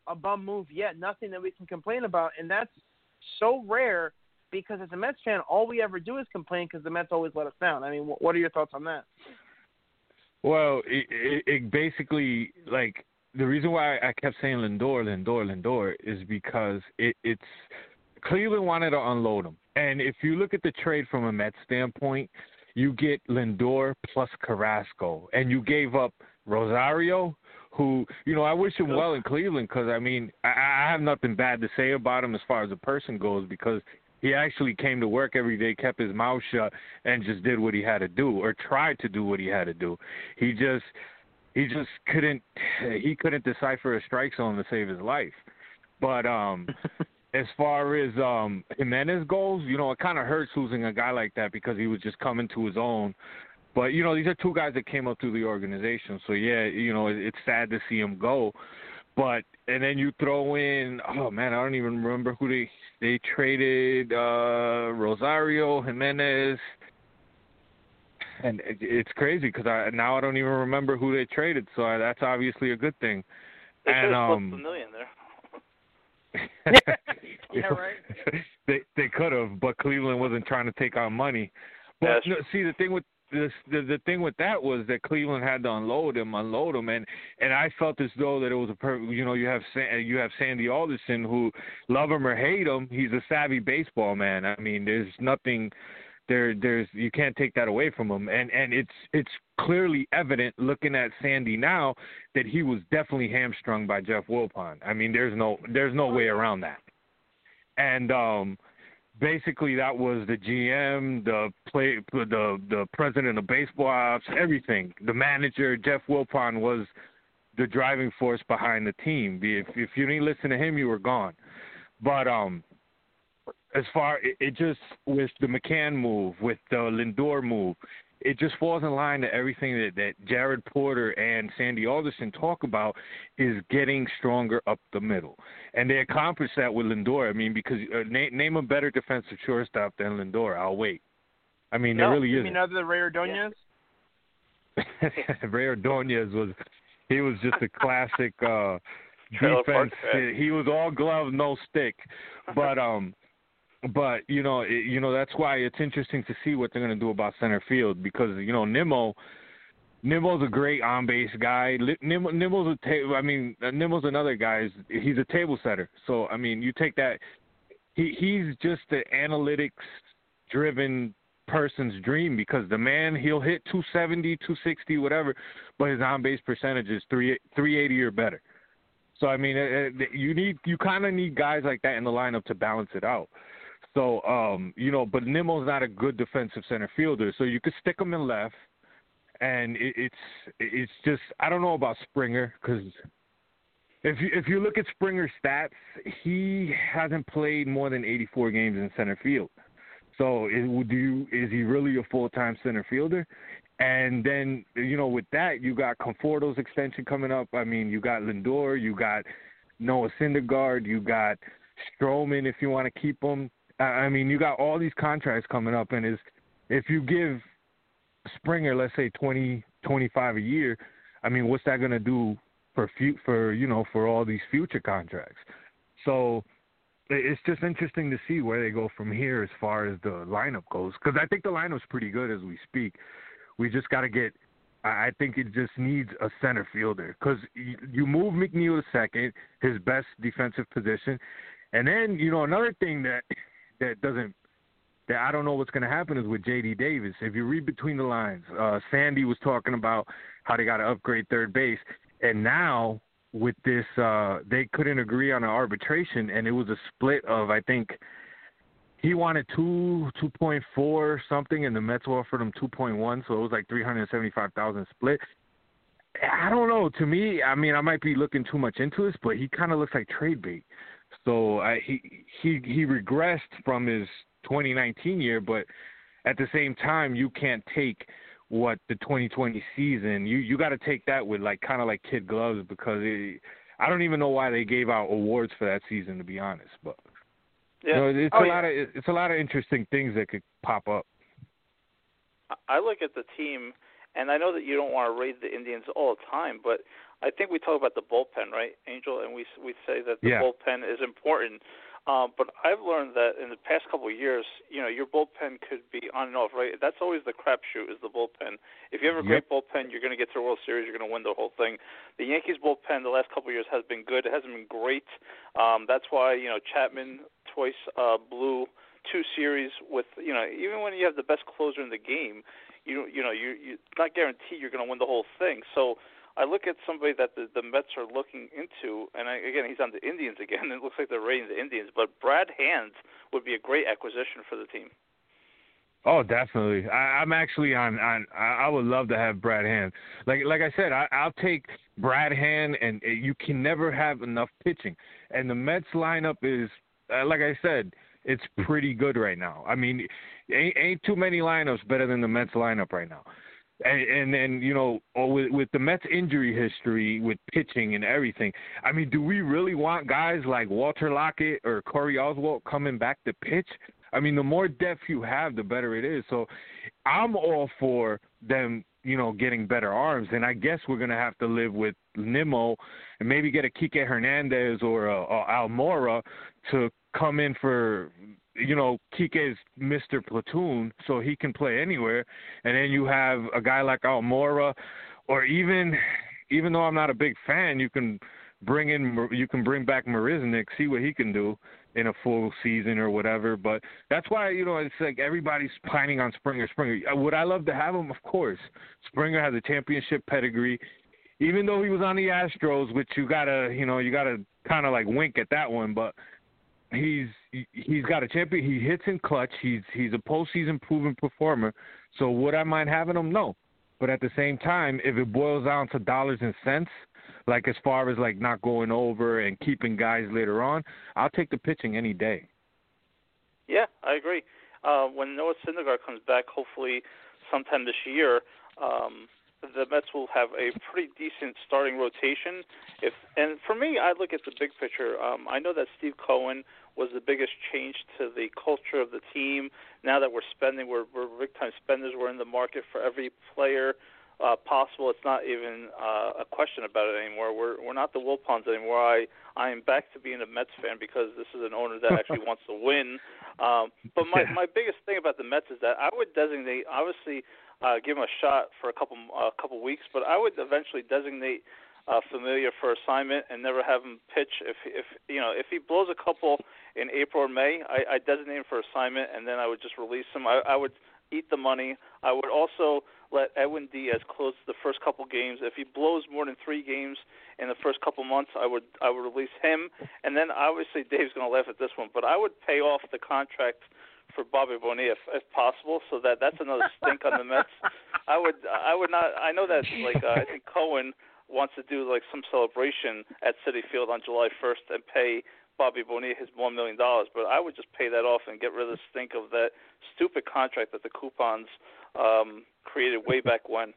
a bum move yet. Nothing that we can complain about, and that's so rare because as a Mets fan, all we ever do is complain because the Mets always let us down. I mean, what are your thoughts on that? Well, it, it, it basically, like, the reason why I kept saying Lindor, Lindor, Lindor is because it, it's Cleveland wanted to unload him. And if you look at the trade from a Mets standpoint, you get Lindor plus Carrasco, and you gave up Rosario, who, you know, I wish him well in Cleveland because, I mean, I, I have nothing bad to say about him as far as a person goes because he actually came to work every day, kept his mouth shut, and just did what he had to do or tried to do what he had to do. He just he just couldn't he couldn't decipher a strike zone to save his life. But um, as far as um, Jimenez goes, you know, it kind of hurts losing a guy like that because he was just coming to his own. But, you know, these are two guys that came up through the organization. So, yeah, you know, it, it's sad to see him go. But, and then you throw in, oh, man, I don't even remember who they they traded, uh, Rosario, Jimenez. And it, it's crazy because I, now I don't even remember who they traded. So I, that's obviously a good thing. They and, should have um, flipped a million there. Yeah, right. they they could have, but Cleveland wasn't trying to take on money. But Yeah, no, see, the thing with this, the the thing with that was that Cleveland had to unload him, unload him, and, and I felt as though that it was a per, you know you have you have Sandy Alderson, who, love him or hate him, he's a savvy baseball man. I mean, there's nothing there there's you can't take that away from him, and and it's it's clearly evident looking at Sandy now that he was definitely hamstrung by Jeff Wilpon. I mean, there's no there's no way around that. And um, basically, that was the G M, the play, the the president of baseball ops, everything. The manager, Jeff Wilpon, was the driving force behind the team. If if you didn't listen to him, you were gone. But um, as far it, it just with the McCann move, with the Lindor move, it just falls in line to everything that, that Jared Porter and Sandy Alderson talk about is getting stronger up the middle. And they accomplished that with Lindor. I mean, because uh, na- name a better defensive shortstop than Lindor. I'll wait. I mean, no, there really you isn't. mean other than Ray Ordonez? Ray Ordonez was, he was just a classic uh, defense. He was all glove, no stick. But, um, But, you know, it, you know that's why it's interesting to see what they're going to do about center field because, you know, Nimmo, Nimmo's a great on-base guy. Nimmo, Nimmo's a ta- I mean, Nimmo's another guy. He's a table setter. So, I mean, you take that. He He's just an analytics-driven person's dream because the man, he'll hit two seventy, two sixty, whatever, but his on-base percentage is three eighty or better. So, I mean, you need you kind of need guys like that in the lineup to balance it out. So, um, you know, but Nimmo's not a good defensive center fielder, so you could stick him in left, and it, it's it's just I don't know about Springer because if you if you look at Springer's stats, he hasn't played more than eighty-four games in center field. So, is, do you, is he really a full-time center fielder? And then, you know, with that, you got Conforto's extension coming up. I mean, you got Lindor, you got Noah Syndergaard, you got Stroman if you want to keep him. I mean, you got all these contracts coming up, and is if you give Springer, let's say twenty, twenty-five a year, I mean, what's that going to do for for you know for all these future contracts? So it's just interesting to see where they go from here as far as the lineup goes, because I think the lineup's pretty good as we speak. We just got to get. I think it just needs a center fielder because you, you move McNeil to second, his best defensive position, and then you know another thing that. that doesn't that I don't know what's going to happen is with J D Davis. If you read between the lines, uh, Sandy was talking about how they got to upgrade third base, and now with this, uh, they couldn't agree on an arbitration, and it was a split of I think he wanted two, two point four something, and the Mets offered him two point one, so it was like three hundred seventy-five thousand split. I don't know. To me, I mean, I might be looking too much into this, but he kind of looks like trade bait. So uh, he he he regressed from his twenty nineteen year, but at the same time, you can't take what the twenty twenty season. You you got to take that with like kind of like kid gloves because it, I don't even know why they gave out awards for that season, to be honest. But yeah, you know, it's oh, a yeah. lot of it's a lot of interesting things that could pop up. I look at the team, And I know that you don't want to raid the Indians all the time, but I think we talk about the bullpen, right, Angel? And we we say that the yeah. bullpen is important. Um, but I've learned that in the past couple of years, you know, your bullpen could be on and off, right? That's always the crapshoot is the bullpen. If you have a great yep. bullpen, you're going to get to the World Series. You're going to win the whole thing. The Yankees bullpen the last couple of years has been good. It hasn't been great. Um, that's why, you know, Chapman twice uh, blew two series with, you know, even when you have the best closer in the game, you you know, you you're not guaranteed you're going to win the whole thing. So I look at somebody that the, the Mets are looking into, and I, again, he's on the Indians again. It looks like they're raiding the Indians, but Brad Hand would be a great acquisition for the team. Oh, definitely. I, I'm actually on, on. I would love to have Brad Hand. Like like I said, I, I'll take Brad Hand, and you can never have enough pitching. And the Mets lineup is, uh, like I said, it's pretty good right now. I mean, ain't, ain't too many lineups better than the Mets lineup right now. And then, you know, with, with the Mets injury history, with pitching and everything, I mean, do we really want guys like Walter Lockett or Corey Oswalt coming back to pitch? I mean, the more depth you have, the better it is. So I'm all for them, you know, getting better arms. And I guess we're going to have to live with Nimmo and maybe get a Kike Hernandez or a, a Almora to come in for – you know, Kike's Mister Platoon, so he can play anywhere. And then you have a guy like Almora, or even, even though I'm not a big fan, you can bring in, you can bring back Marisnik, see what he can do in a full season or whatever. But that's why, you know, it's like everybody's pining on Springer. Springer, would I love to have him? Of course. Springer has a championship pedigree. Even though he was on the Astros, which you gotta, you know, you gotta kind of like wink at that one, but. He's he's got a champion. He hits in clutch. He's he's a postseason proven performer. So would I mind having him? No. But at the same time, if it boils down to dollars and cents, like as far as like not going over and keeping guys later on, I'll take the pitching any day. Yeah, I agree. Uh, when Noah Syndergaard comes back, hopefully sometime this year, um, the Mets will have a pretty decent starting rotation. If and for me, I look at the big picture. Um, I know that Steve Cohen was the biggest change to the culture of the team. Now that we're spending, we're, we're big-time spenders. We're in the market for every player uh, possible. It's not even uh, a question about it anymore. We're we're not the Wilpons anymore. I I am back to being a Mets fan because this is an owner that actually wants to win. Um, but my my biggest thing about the Mets is that I would designate, obviously. Uh, give him a shot for a couple a uh, couple weeks, but I would eventually designate uh, Familia for assignment and never have him pitch. If if you know if he blows a couple in April or May, I, I designate him for assignment, and then I would just release him. I, I would eat the money. I would also let Edwin Diaz close the first couple games. If he blows more than three games in the first couple months, I would I would release him, and then obviously Dave's going to laugh at this one, but I would pay off the contract for Bobby Bonilla if, if possible, so that that's another stink on the Mets. I would I would not. I know that like uh, I think Cohen wants to do like some celebration at Citi Field on July first and pay Bobby Bonilla his one million dollars, but I would just pay that off and get rid of the stink of that stupid contract that the coupons um, created way back when.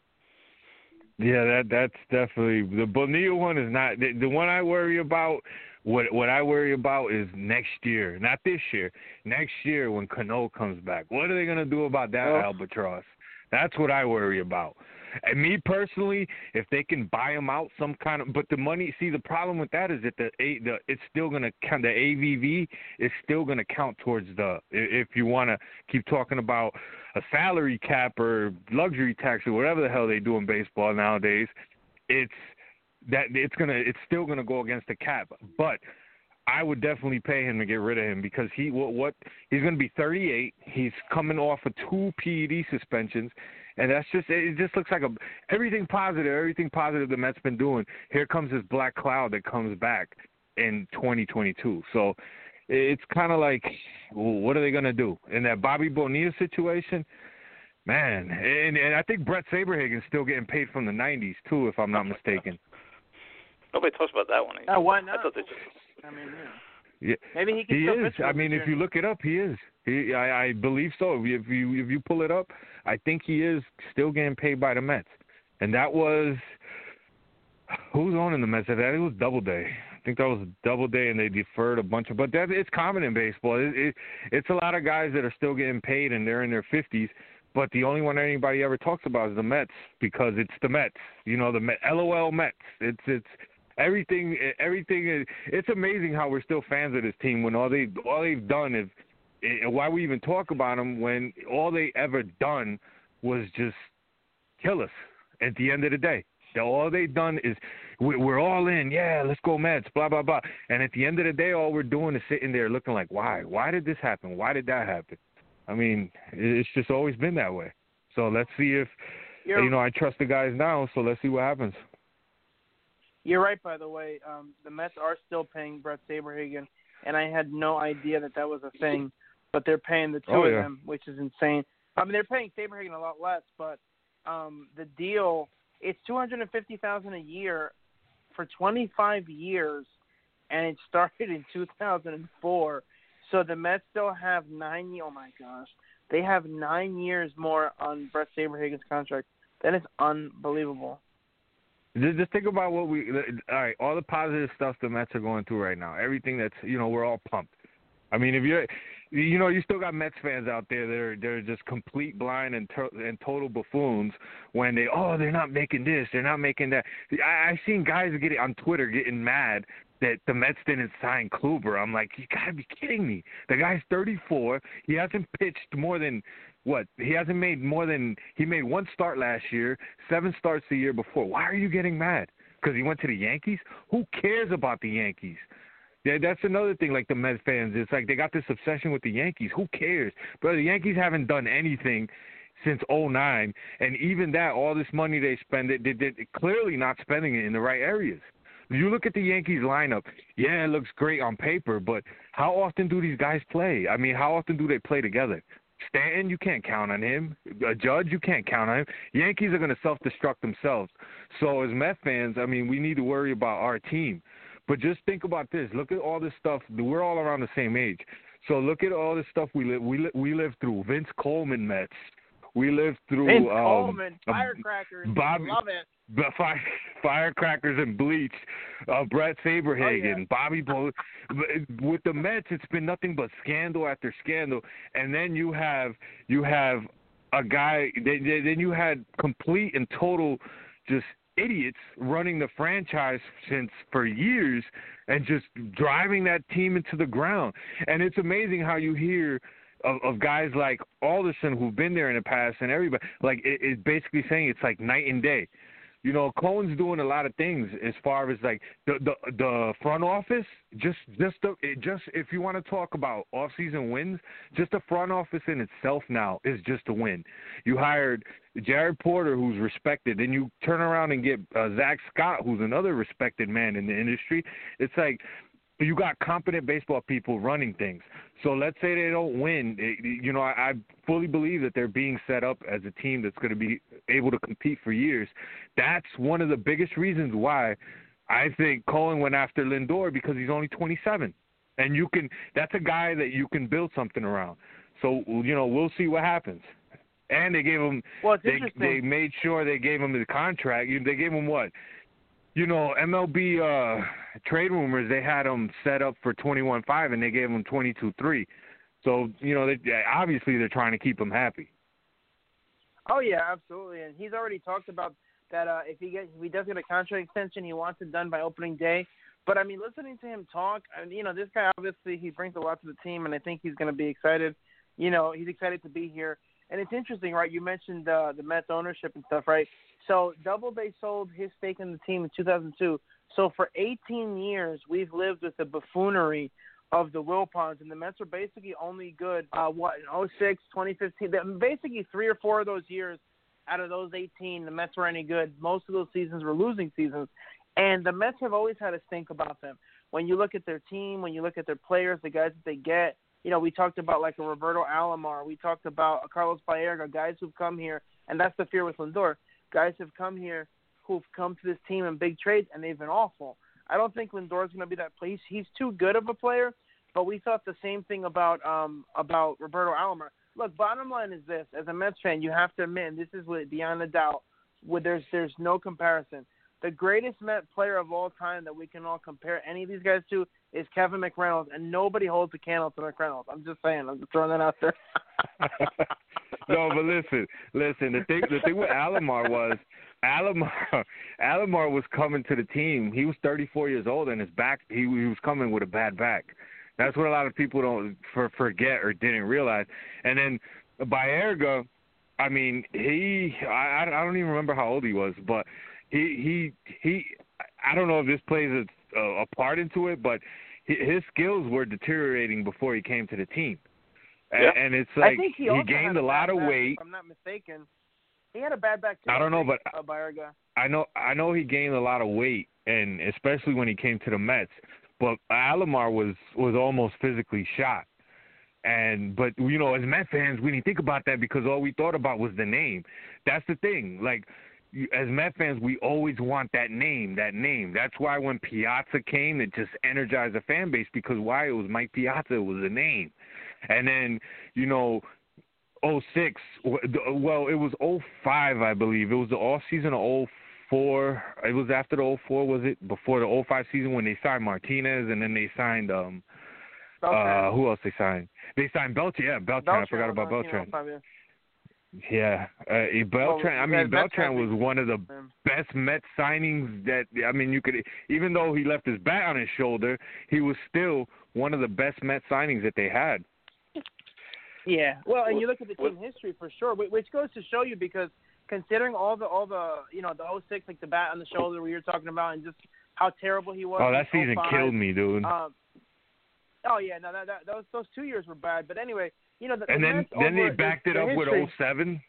Yeah, that that's definitely the Bonilla one is not the, the one I worry about. What what I worry about is next year, not this year. Next year when Cano comes back, what are they gonna do about that oh. albatross? That's what I worry about. And me personally, if they can buy him out some kind of, but the money. See, the problem with that is that the a the it's still gonna count. The A V V is still gonna count towards the. If you want to keep talking about a salary cap or luxury tax or whatever the hell they do in baseball nowadays, it's. That it's gonna, it's still gonna go against the cap, but I would definitely pay him to get rid of him because he, what, what he's gonna be thirty-eight. He's coming off of two P E D suspensions, and that's just, it just looks like a everything positive, everything positive the Mets been doing. Here comes this black cloud that comes back in twenty twenty-two. So it's kind of like, well, what are they gonna do in that Bobby Bonilla situation? Man, and, and I think Brett Saberhagen's still getting paid from the nineties too, if I'm not mistaken. Nobody talks about that one. Oh, why not? I thought they just... I mean, yeah. Yeah, maybe he can. He still is. I mean, if you look it up, he is. He, I, I believe so. If you if you pull it up, I think he is still getting paid by the Mets. And that was who's owning the Mets? That it was Doubleday. I think that was Doubleday, and they deferred a bunch of. But that it's common in baseball. It, it, it's a lot of guys that are still getting paid, and they're in their fifties. but the only one anybody ever talks about is the Mets because it's the Mets. You know, the Met, LOL Mets. It's it's everything. Everything is. It's amazing how we're still fans of this team when all they all they've done is. Why we even talk about them when all they ever done was just kill us at the end of the day. All they've done is we're all in, yeah, let's go Mets, blah, blah, blah. And at the end of the day, all we're doing is sitting there looking like, why? Why did this happen? Why did that happen? I mean, it's just always been that way. So let's see if, you're, you know, I trust the guys now, so let's see what happens. You're right, by the way. Um, the Mets are still paying Brett Saberhagen, and I had no idea that that was a thing. But they're paying the two oh, of yeah. them, which is insane. I mean, they're paying Saberhagen a lot less, but um, the deal, it's two hundred fifty thousand dollars a year for twenty-five years, and it started in two thousand four. So the Mets still have nine – oh, my gosh. They have nine years more on Brett Saberhagen's contract. That is unbelievable. Just, just think about what we – all right, all the positive stuff the Mets are going through right now, everything that's – you know, we're all pumped. I mean, if you're – you know, you still got Mets fans out there that are they're just complete blind and ter- and total buffoons when they oh they're not making this, they're not making that. I, I've seen guys getting on Twitter getting mad that the Mets didn't sign Kluber. I'm like, you gotta be kidding me. The guy's thirty-four. He hasn't pitched more than what? He hasn't made more than he made one start last year, seven starts the year before. Why are you getting mad? Because he went to the Yankees? Who cares about the Yankees? Yeah, that's another thing, like the Mets fans. It's like they got this obsession with the Yankees. Who cares? But the Yankees haven't done anything since oh nine, and even that, all this money they spend, they, they're clearly not spending it in the right areas. You look at the Yankees lineup, yeah, it looks great on paper, but how often do these guys play? I mean, how often do they play together? Stanton, you can't count on him. A Judge, you can't count on him. Yankees are going to self-destruct themselves. So as Mets fans, I mean, we need to worry about our team. But just think about this. Look at all this stuff. We're all around the same age. So look at all this stuff we live we li- we lived through. Vince Coleman Mets. We lived through Vince um, Coleman, firecrackers. Bobby, love it. Fire, firecrackers and bleach. Uh, Brett Saberhagen, oh, yeah. Bobby Bo- With the Mets, it's been nothing but scandal after scandal. And then you have you have a guy. Then you had complete and total just. idiots running the franchise since for years and just driving that team into the ground. And it's amazing how you hear of, of guys like Alderson who've been there in the past and everybody, like it, it's basically saying it's like night and day. You know, Cohen's doing a lot of things as far as like the the, the front office. Just just the, it just if you want to talk about off-season wins, just the front office in itself now is just a win. You hired Jared Porter, who's respected, then you turn around and get uh, Zach Scott, who's another respected man in the industry. It's like you got competent baseball people running things. So let's say they don't win. It, you know, I, I fully believe that they're being set up as a team that's going to be able to compete for years. That's one of the biggest reasons why I think Cohen went after Lindor, because he's only twenty-seven. And you can that's a guy that you can build something around. So, you know, we'll see what happens. And they gave him well, they, they made sure they gave him the contract. They gave him what? You know, M L B uh, trade rumors, they had him set up for twenty-one five, and they gave him twenty-two three. So, you know, they, obviously they're trying to keep him happy. Oh, yeah, absolutely. And he's already talked about that uh, if he gets, if he does get a contract extension, he wants it done by opening day. But, I mean, listening to him talk, and, you know, this guy obviously he brings a lot to the team, and I think he's going to be excited. You know, he's excited to be here. And it's interesting, right? You mentioned uh, the Mets ownership and stuff, right? So Doubleday sold his stake in the team in two thousand two. So for eighteen years, we've lived with the buffoonery of the Wilpons, and the Mets are basically only good, uh, what, in oh six, twenty fifteen. Basically three or four of those years out of those eighteen, the Mets were any good. Most of those seasons were losing seasons. And the Mets have always had a stink about them. When you look at their team, when you look at their players, the guys that they get, you know, we talked about like a Roberto Alomar. We talked about a Carlos Baerga, guys who've come here, and that's the fear with Lindor. Guys have come here who've come to this team in big trades, and they've been awful. I don't think Lindor's going to be that place. He's too good of a player, but we thought the same thing about um, about Roberto Alomar. Look, bottom line is this. As a Mets fan, you have to admit, and this is what, beyond a doubt, where there's, there's no comparison. the greatest Met player of all time that we can all compare any of these guys to is Kevin McReynolds, and nobody holds a candle to McReynolds. I'm just saying. I'm just throwing that out there. No, but listen, listen. The thing, the thing with Alomar was, Alomar, Alomar was coming to the team. He was thirty-four years old, and his back, he, he was coming with a bad back. That's what a lot of people don't for, forget or didn't realize. And then Baerga, I mean, he, I, I don't even remember how old he was, but he, he, he. I don't know if this plays a, a part into it, but his skills were deteriorating before he came to the team. Yep. And it's like I think he, he gained a, a lot of back, weight. If I'm not mistaken. He had a bad back too. I don't know, think, but uh, Baerga. I know I know he gained a lot of weight, and especially when he came to the Mets. But Alomar was was almost physically shot. And but you know, as Met fans, we didn't think about that because all we thought about was the name. That's the thing. Like as Met fans, we always want that name, that name. That's why when Piazza came, it just energized the fan base because why? It was Mike Piazza. It was a name. And then, you know, oh six, well, it was oh five, I believe. It was the off season of oh four. It was after the oh four, was it? Before the oh five season when they signed Martinez and then they signed, um, uh, who else they signed? They signed Beltran. Yeah, Beltran. Beltran I forgot about Beltran. Yeah, uh, Beltran. Well, I mean, Beltran was one of the best Met signings that, I mean, you could, even though he left his bat on his shoulder, he was still one of the best Met signings that they had. Yeah, well, and you look at the team history for sure, which goes to show you because considering all the all the you know the oh six, like the bat on the shoulder we were talking about, and just how terrible he was. Oh, that season killed me, dude. Um, oh yeah, no, that, that those those two years were bad, but anyway, you know. The, and the then Mets then they over, backed the, it up the with history, oh seven.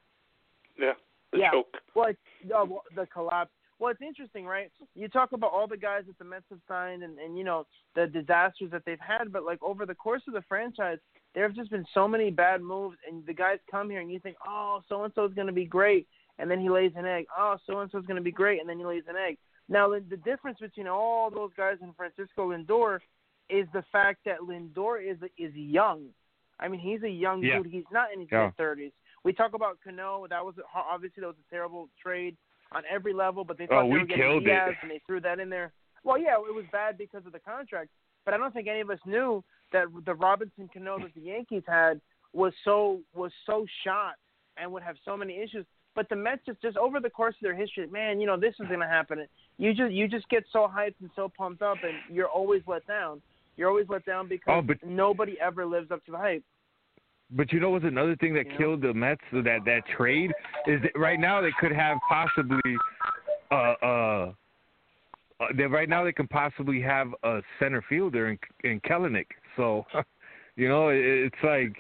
Yeah, the yeah. choke. Well, it's, uh, well, the collapse. Well, it's interesting, right? You talk about all the guys that the Mets have signed and, and, you know, the disasters that they've had, but, like, over the course of the franchise, there have just been so many bad moves, and the guys come here and you think, oh, so-and-so is going to be great, and then he lays an egg. Oh, so-and-so is going to be great, and then he lays an egg. Now, the, the difference between all those guys and Francisco Lindor is the fact that Lindor is is young. I mean, he's a young yeah. dude. He's not in his yeah. mid-thirties. We talk about Cano. That was obviously that was a terrible trade on every level, but they thought oh, they we were getting killed Diaz, it. and they threw that in there. Well, yeah, it was bad because of the contract, but I don't think any of us knew that the Robinson Cano that the Yankees had was so was so shot and would have so many issues. But the Mets just, just over the course of their history, man, you know, this is going to happen. You just you just get so hyped and so pumped up, and you're always let down. You're always let down because oh, but, nobody ever lives up to the hype. But you know what's another thing that you killed know? the Mets, that, that trade, is that right now they could have possibly uh, uh, uh, they, right now they can possibly have a center fielder in, in Kelenic. So, you know, it, it's like,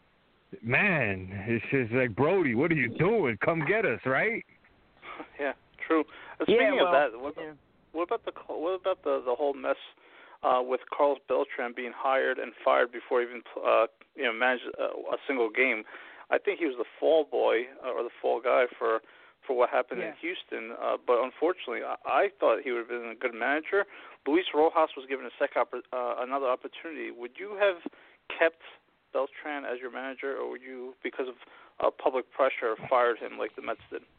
man, it's just like, Brody, what are you doing? Come get us, right? Yeah, true. Uh, speaking yeah, well, of that, what, yeah. what about the what about the the whole mess uh, with Carlos Beltran being hired and fired before even uh, you know managed a, a single game? I think he was the fall boy uh, or the fall guy for. for what happened yeah. in Houston, uh, but unfortunately, I, I thought he would have been a good manager. Luis Rojas was given a second, uh, another opportunity. Would you have kept Beltran as your manager, or would you, because of uh, public pressure, fired him like the Mets did?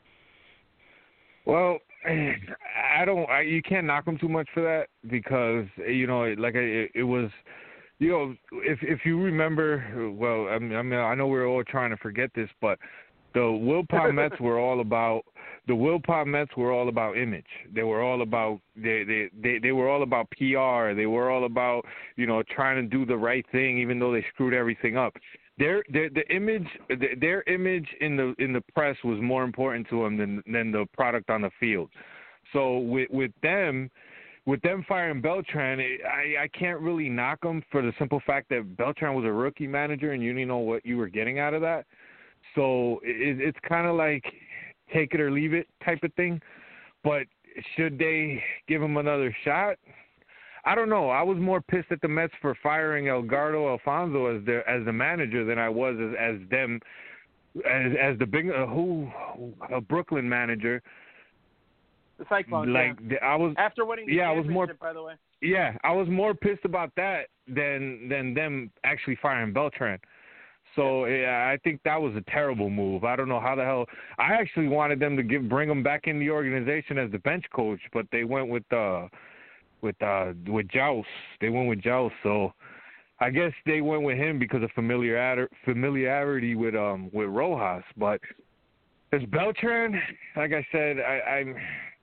Well, I don't. I, you can't knock him too much for that because you know, like it, it was. You know, if if you remember, well, I mean, I mean, I know we're all trying to forget this, but. The Wilpon Mets were all about the Wilpon Mets were all about image. They were all about they, they they they were all about P R. They were all about, you know, trying to do the right thing even though they screwed everything up. Their their the image their image in the in the press was more important to them than than the product on the field. So with with them with them firing Beltran, I I can't really knock them for the simple fact that Beltran was a rookie manager and you didn't know what you were getting out of that. So it, it's kind of like take it or leave it type of thing. But should they give him another shot? I don't know. I was more pissed at the Mets for firing Edgardo Alfonso as the as the manager than I was as, as them as as the big uh, who a Brooklyn manager. The Cyclones. Like yeah. the, I was after winning the yeah, I was more by the way. Yeah, I was more pissed about that than than them actually firing Beltran. So yeah, I think that was a terrible move. I don't know how the hell. I actually wanted them to give bring him back in the organization as the bench coach, but they went with uh with uh with Joust. They went with Joust. So I guess they went with him because of familiarity familiarity with um with Rojas. But as Beltran, like I said, I I'm,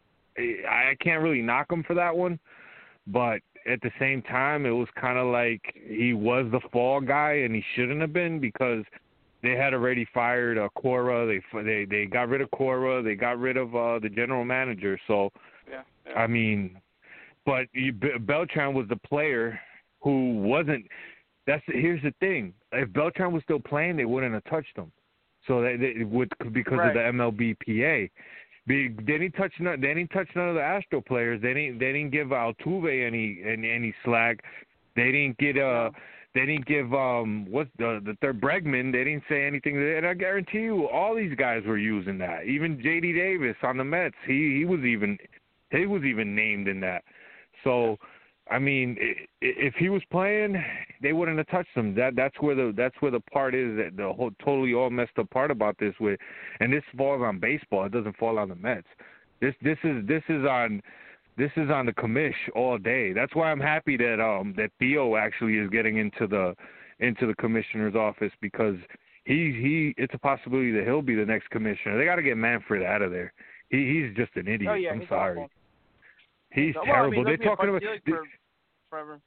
I can't really knock him for that one, but at the same time, it was kind of like he was the fall guy, and he shouldn't have been because they had already fired uh, Cora. They they they got rid of Cora. They got rid of uh, the general manager. So, yeah, yeah. I mean, but you, Beltran was the player who wasn't. That's here's the thing. If Beltran was still playing, they wouldn't have touched him. So they, they would because right. of the M L B P A. They didn't touch none. They didn't touch none of the Astro players. They didn't. They didn't give Altuve any any, any slack. They didn't get uh. They didn't give um what's the the third Bregman. They didn't say anything. And I guarantee you, all these guys were using that. Even J D Davis on the Mets. He he was even he was even named in that. So, I mean, if he was playing, they wouldn't have touched him. That that's where the that's where the part is that the whole totally all messed up part about this with, and this falls on baseball. It doesn't fall on the Mets. This this is this is on this is on the commish all day. That's why I'm happy that um that Theo actually is getting into the into the commissioner's office because he he it's a possibility that he'll be the next commissioner. They got to get Manfred out of there. He he's just an idiot. Oh, yeah, I'm he's sorry. awful. He's well, terrible. I mean, They're talking about. Did, for, forever.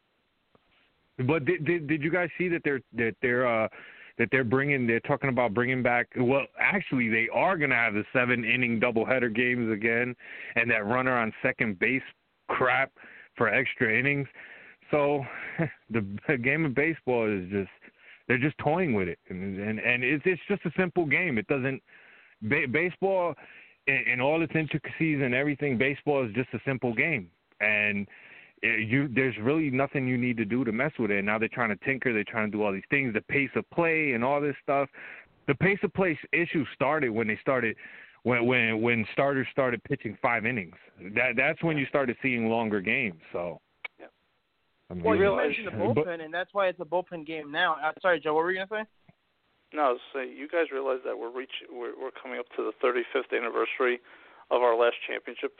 But did, did did you guys see that they're that they're uh, that they're bringing? They're talking about bringing back. Well, actually, they are going to have the seven inning doubleheader games again, and that runner on second base crap for extra innings. So the, the game of baseball is just they're just toying with it, and and, and it's it's just a simple game. It doesn't ba- baseball. In, in all its intricacies and everything, baseball is just a simple game, and it, you there's really nothing you need to do to mess with it. Now they're trying to tinker, they're trying to do all these things, the pace of play and all this stuff. The pace of play issue started when they started when when when starters started pitching five innings. That that's when you started seeing longer games. So, yeah. I mean, well, you realize, mentioned the bullpen, but, and that's why it's a bullpen game now. Uh, sorry, Joe, what were you gonna say? No, so you guys realize that we're reaching, we're, we're coming up to the thirty-fifth anniversary of our last championship.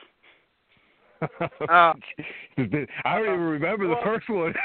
uh, I don't even remember well, the first one.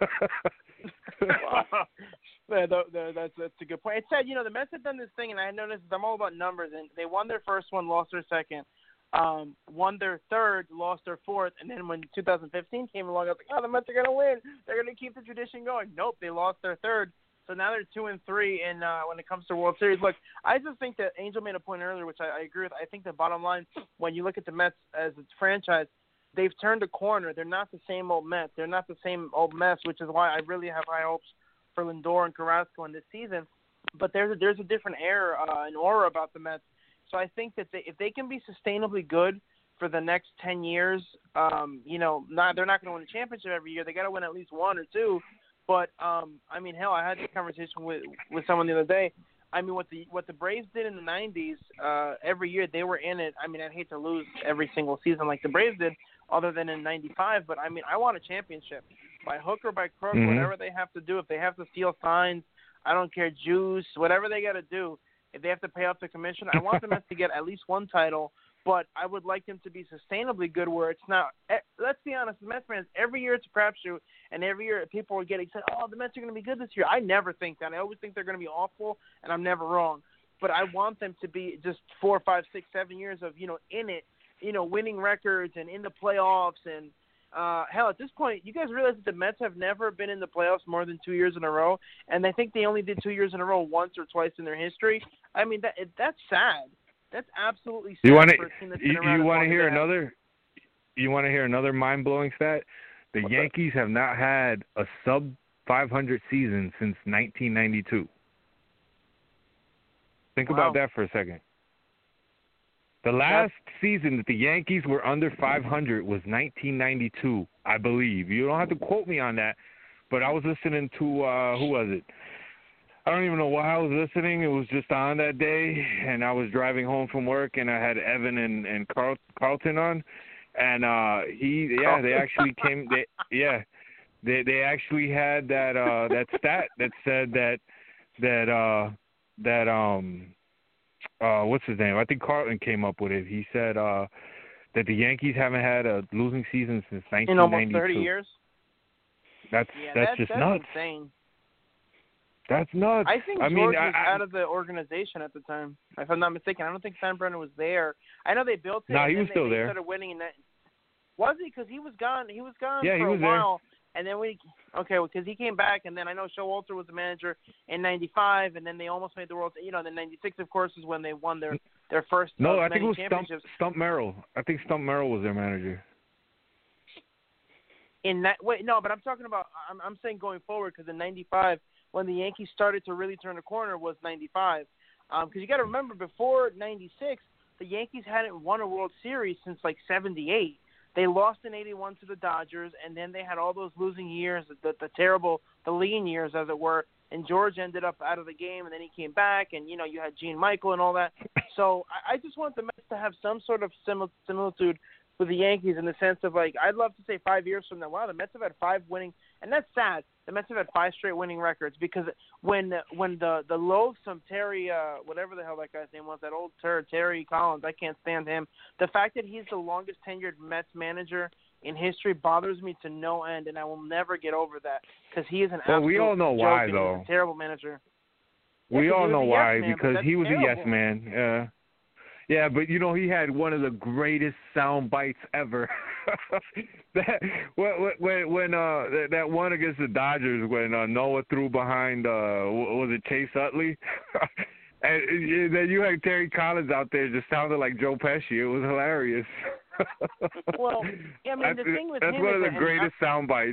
Wow. yeah, the, the, that's that's a good point. It said, you know, the Mets had done this thing, and I noticed I'm all about numbers, and they won their first one, lost their second, um, won their third, lost their fourth, and then when two thousand fifteen came along, I was like, oh, the Mets are gonna win. They're gonna keep the tradition going. Nope, they lost their third. So now they're two and three in uh, when it comes to World Series. Look, I just think that Angel made a point earlier, which I, I agree with. I think the bottom line, when you look at the Mets as a franchise, they've turned a corner. They're not the same old Mets. They're not the same old mess, which is why I really have high hopes for Lindor and Carrasco in this season. But there's a, there's a different air uh, and aura about the Mets. So I think that they, if they can be sustainably good for the next ten years, um, you know, not they're not going to win a championship every year. They got to win at least one or two. But um, I mean, hell, I had this conversation with, with someone the other day. I mean, what the what the Braves did in the nineties, uh, every year they were in it. I mean, I'd hate to lose every single season like the Braves did, other than in ninety-five. But I mean, I want a championship by hook or by crook, mm-hmm. whatever they have to do. If they have to steal signs, I don't care, juice, whatever they got to do. If they have to pay off the commission, I want them to get at least one title. But I would like them to be sustainably good where it's not – let's be honest, the Mets fans, every year it's a crapshoot, and every year people are getting said, oh, the Mets are going to be good this year. I never think that. I always think they're going to be awful, and I'm never wrong. But I want them to be just four, five, six, seven years of, you know, in it, you know, winning records and in the playoffs. And, uh, hell, at this point, you guys realize that the Mets have never been in the playoffs more than two years in a row, and I think they only did two years in a row once or twice in their history. I mean, that that's sad. That's absolutely sad. You want to you, you want to hear another you want to hear another mind-blowing stat? The What's Yankees that? have not had a sub five hundred season since nineteen ninety-two. Think wow. about that for a second. The last That's... season that the Yankees were under five hundred was nineteen ninety-two, I believe. You don't have to quote me on that, but I was listening to uh, who was it? I don't even know why I was listening. It was just on that day, and I was driving home from work, and I had Evan and, and Carl, Carlton on, and uh, he, yeah, they actually came, they, yeah, they they actually had that uh, that stat that said that that uh that um uh what's his name? I think Carlton came up with it. He said uh that the Yankees haven't had a losing season since nineteen ninety-two. In almost thirty years. That's yeah, that's that, just that's nuts. Insane. That's nuts. I think I George mean, was I, out of the organization at the time, if I'm not mistaken. I don't think Steinbrenner was there. I know they built it. No, and he then was they, still they there. started winning. And that, was he? Because he was gone. He was gone Yeah, for he a was while. And then we okay, because he came back, and then I know Showalter was the manager in ninety-five, and then they almost made the World. You know, the ninety-six, of course, is when they won their their first. No, uh, I think it was Stump, championships. Stump Merrill. I think Stump Merrill was their manager. In that wait, no, but I'm talking about. I'm I'm saying going forward, because in ninety-five, when the Yankees started to really turn the corner, was ninety-five. Because um, you got to remember, before ninety-six, the Yankees hadn't won a World Series since like seventy-eight. They lost in eighty-one to the Dodgers, and then they had all those losing years, the, the terrible, the lean years, as it were. And George ended up out of the game, and then he came back, and, you know, you had Gene Michael and all that. So I, I just want the Mets to have some sort of simil- similitude with the Yankees in the sense of, like, I'd love to say five years from now, wow, the Mets have had five winning, and that's sad. The Mets have had five straight winning records because when when the, the loathsome Terry, uh, whatever the hell that guy's name was, that old Terry, Terry Collins, I can't stand him. The fact that he's the longest tenured Mets manager in history bothers me to no end, and I will never get over that because he is an well, absolute we all know joke why, and though. he's a terrible manager. We yeah, all know why yes man, because he was terrible. a yes man. Yeah. Yeah, but, you know, he had one of the greatest sound bites ever. that when when, when uh that, that one against the Dodgers when uh, Noah threw behind uh was it Chase Utley, and, and then you had Terry Collins out there just sounded like Joe Pesci. It was hilarious. Well, yeah, I mean the that's, thing with that's him one is of the greatest I, sound bites.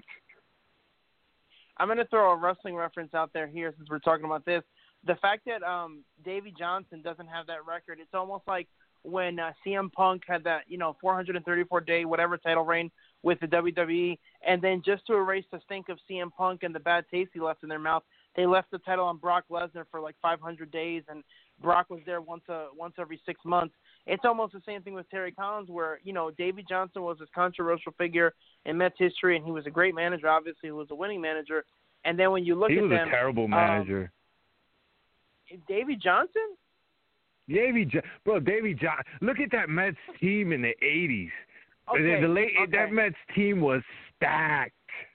I'm going to throw a wrestling reference out there here since we're talking about this. The fact that um, Davey Johnson doesn't have that record, it's almost like when uh, C M Punk had that, you know, four hundred thirty-four day whatever title reign with the W W E, and then just to erase the stink of C M Punk and the bad taste he left in their mouth, they left the title on Brock Lesnar for like five hundred days, and Brock was there once a, once every six months. It's almost the same thing with Terry Collins, where, you know, Davey Johnson was this controversial figure in Mets history, and he was a great manager, obviously, he was a winning manager. And then when you look he at them... He was a terrible manager. Um, Davey Johnson? Davey, jo- bro, Davey Johnson. Look at that Mets team in the eighties. Okay, the, the late, okay. That Mets team was stacked.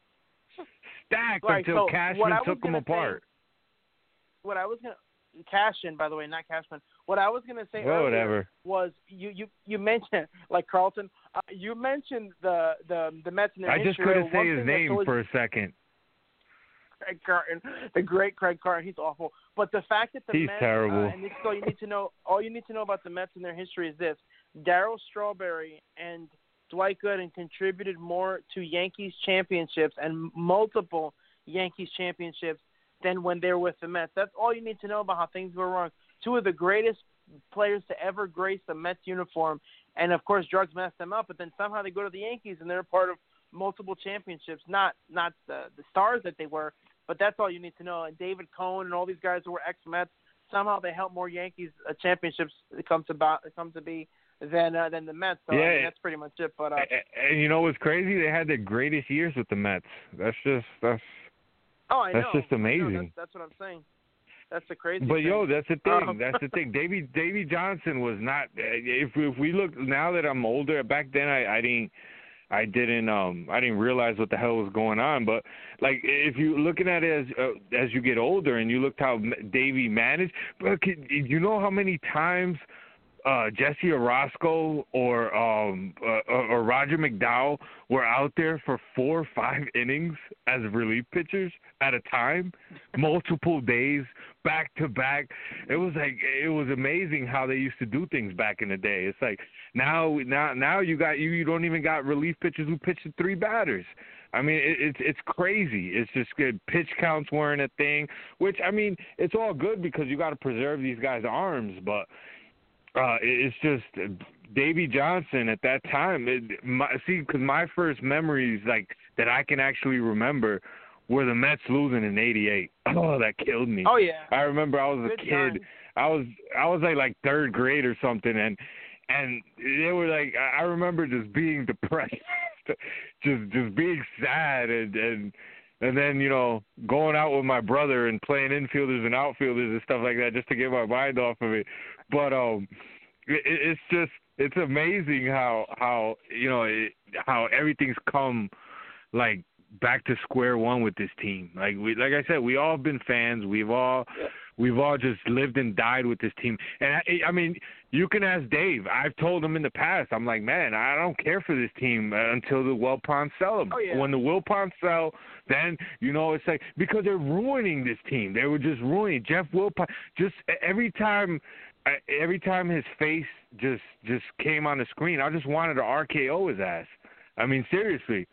Stacked right, until so Cashman took them apart. Say, what I was going to... Cashman, by the way, not Cashman. What I was going to say well, earlier whatever. was you, you, you mentioned, like Carlton, uh, you mentioned the, the, the Mets in their I just history. couldn't One say his name always, for a second. Craig Carton, the great Craig Carton, he's awful. But the fact that the he's Mets, terrible. Uh, and this is all you need to know. All you need to know about the Mets and their history is this: Darryl Strawberry and Dwight Gooden contributed more to Yankees championships and multiple Yankees championships than when they were with the Mets. That's all you need to know about how things go wrong. Two of the greatest players to ever grace the Mets uniform, and of course drugs messed them up. But then somehow they go to the Yankees and they're a part of multiple championships. Not not the the stars that they were. But that's all you need to know. And David Cohn and all these guys who were ex-Mets, somehow they helped more Yankees uh, championships come to, about, come to be than uh, than the Mets. So yeah, I mean, that's pretty much it. But uh, and, and you know what's crazy? They had the greatest years with the Mets. That's just that's oh, I that's know. just amazing. Know, that's, that's what I'm saying. That's the crazy. But thing. yo, that's the thing. Um, that's the thing. Davey Davey Johnson was not. If if we look now that I'm older, back then I, I didn't. I didn't um I didn't realize what the hell was going on, but like if you looking at it as uh, as you get older and you looked how Davey managed, but can, you know how many times uh, Jesse Orosco or um uh, or Roger McDowell were out there for four or five innings as relief pitchers at a time, multiple days back to back. It was like it was amazing how they used to do things back in the day. It's like now now now you got you you don't even got relief pitchers who pitch to three batters. I mean, it, it's it's crazy. It's just good. Pitch counts weren't a thing, which I mean, it's all good because you got to preserve these guys' arms, but. Uh, it's just Davey Johnson at that time. It, my, see, because my first memories, like that I can actually remember, were the Mets losing in eighty-eight. Oh, that killed me. Oh yeah. I remember I was Good a kid. time. I was I was like like third grade or something, and and they were like I remember just being depressed, just just being sad and and and then, you know, going out with my brother and playing infielders and outfielders and stuff like that just to get my mind off of it. But um, it, it's just it's amazing how how you know it, how everything's come like back to square one with this team. Like we, like I said, we all been fans. We've all, we've all just lived and died with this team. And I, I mean, you can ask Dave. I've told him in the past. I'm like, man, I don't care for this team until the Wilpons sell them. Oh, yeah. When the Wilpons sell, then you know it's like because they're ruining this team. They were just ruining Jeff Wilpon. Just every time. Every time his face just just came on the screen, I just wanted to R K O his ass. I mean, seriously.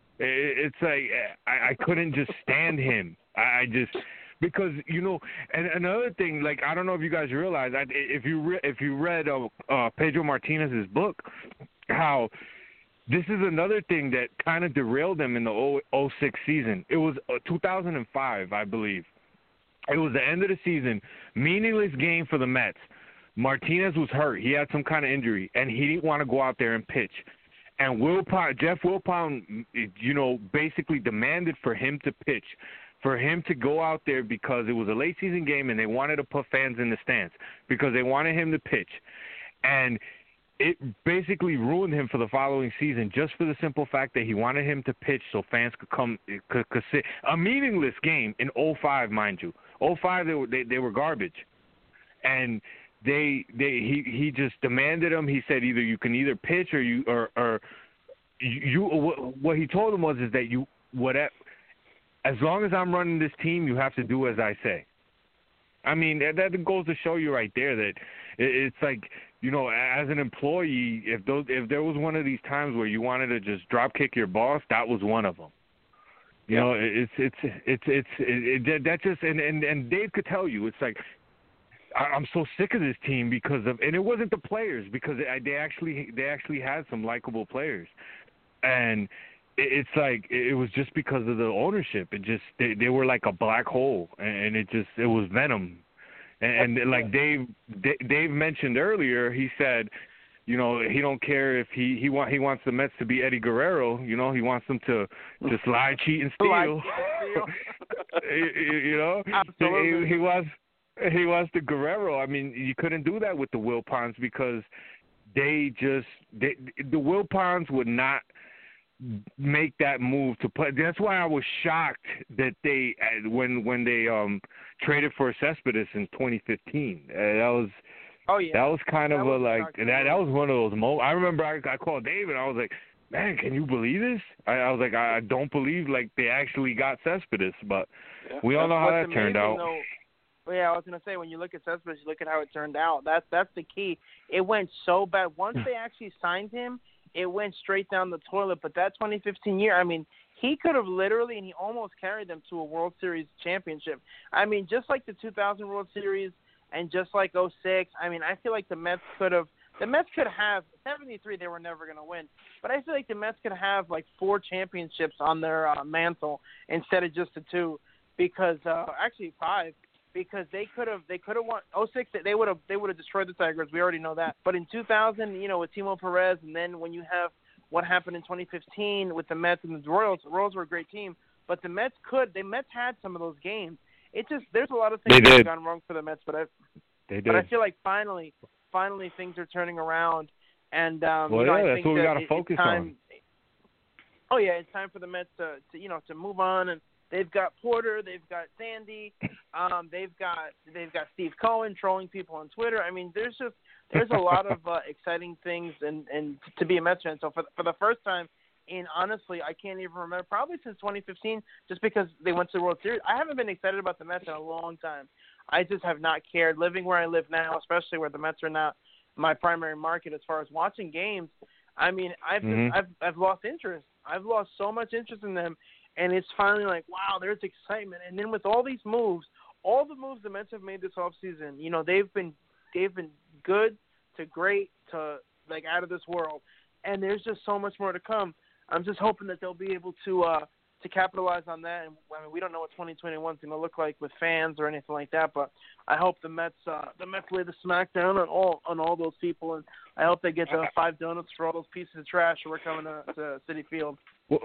It's like I, I couldn't just stand him. I just because you know, and another thing, like I don't know if you guys realize, I, if you re, if you read uh, uh, Pedro Martinez's book, how this is another thing that kind of derailed them in the oh six season. It was uh, two thousand five, I believe. It was the end of the season, meaningless game for the Mets. Martinez was hurt. He had some kind of injury, and he didn't want to go out there and pitch. And Wilpon, Jeff Wilpon, you know, basically demanded for him to pitch, for him to go out there because it was a late season game and they wanted to put fans in the stands because they wanted him to pitch. And it basically ruined him for the following season just for the simple fact that he wanted him to pitch so fans could come, could, could sit. A meaningless game in oh five, mind you. oh five, they were, they, they were garbage. And They, they, he, he just demanded him. He said either you can either pitch or you, or, or you. What, what he told him was is that you, whatever, as long as I'm running this team, you have to do as I say. I mean, that, that goes to show you right there that it, it's like, you know, as an employee, if those, if there was one of these times where you wanted to just drop kick your boss, that was one of them. You know, it's, it's, it's, it's, it, it, that just, and, and, and Dave could tell you, it's like, I'm so sick of this team because of, and it wasn't the players because they actually they actually had some likable players, and it's like it was just because of the ownership. It just they, they were like a black hole, and it just it was venom, and, and like Dave Dave mentioned earlier, he said, you know, he don't care if he he want he wants the Mets to be Eddie Guerrero. You know, he wants them to just lie, cheat, and steal. you, you know, absolutely. He, he wants. He was the Guerrero. I mean, you couldn't do that with the Wilpons because they just they, the Wilpons would not make that move to play. That's why I was shocked that they when when they um traded for Cespedes in twenty fifteen. Uh, that was oh yeah. That was kind that of was a like that. That was one of those moments. I remember I, I called David. I was like, man, can you believe this? I, I was like, I, I don't believe like they actually got Cespedes, but yeah. we all know how What's that turned out. Though, Well, yeah, I was gonna say when you look at Cespedes, you look at how it turned out. That's that's the key. It went so bad. Once they actually signed him, it went straight down the toilet. But that twenty fifteen year, I mean, he could have literally, and he almost carried them to a World Series championship. I mean, just like the two thousand World Series and just like oh six. I mean, I feel like the Mets could have. The Mets could have seventy-three. They were never gonna win, but I feel like the Mets could have like four championships on their uh, mantle instead of just the two, because uh, actually five. Because they could have, they could have won oh six. They would have, they would have destroyed the Tigers. We already know that. But in two thousand, you know, with Timo Perez, and then when you have what happened in twenty fifteen with the Mets and the Royals, the Royals were a great team. But the Mets could, the Mets had some of those games. It just, there's a lot of things that have gone wrong for the Mets. But I, they did. But I feel like finally, finally things are turning around. And um, well, you know, yeah, I that's think what we that got to it, focus time, on. Oh yeah, it's time for the Mets to, to, you know, to move on. And they've got Porter, they've got Sandy, um, they've got they've got Steve Cohen trolling people on Twitter. I mean, there's just there's a lot of uh, exciting things, and, and to be a Mets fan. So for for the first time in honestly, I can't even remember, probably since twenty fifteen, just because they went to the World Series. I haven't been excited about the Mets in a long time. I just have not cared. Living where I live now, especially where the Mets are now my primary market as far as watching games. I mean, I've mm-hmm. just, I've I've lost interest. I've lost so much interest in them. And it's finally like, wow, there's excitement. And then with all these moves, all the moves the Mets have made this offseason, you know, they've been they've been good to great to like out of this world. And there's just so much more to come. I'm just hoping that they'll be able to uh, to capitalize on that. And I mean, we don't know what twenty twenty-one is going to look like with fans or anything like that, but I hope the Mets uh, the Mets lay the smack down on all on all those people, and I hope they get the five donuts for all those pieces of trash who are coming to, to Citi Field. Well,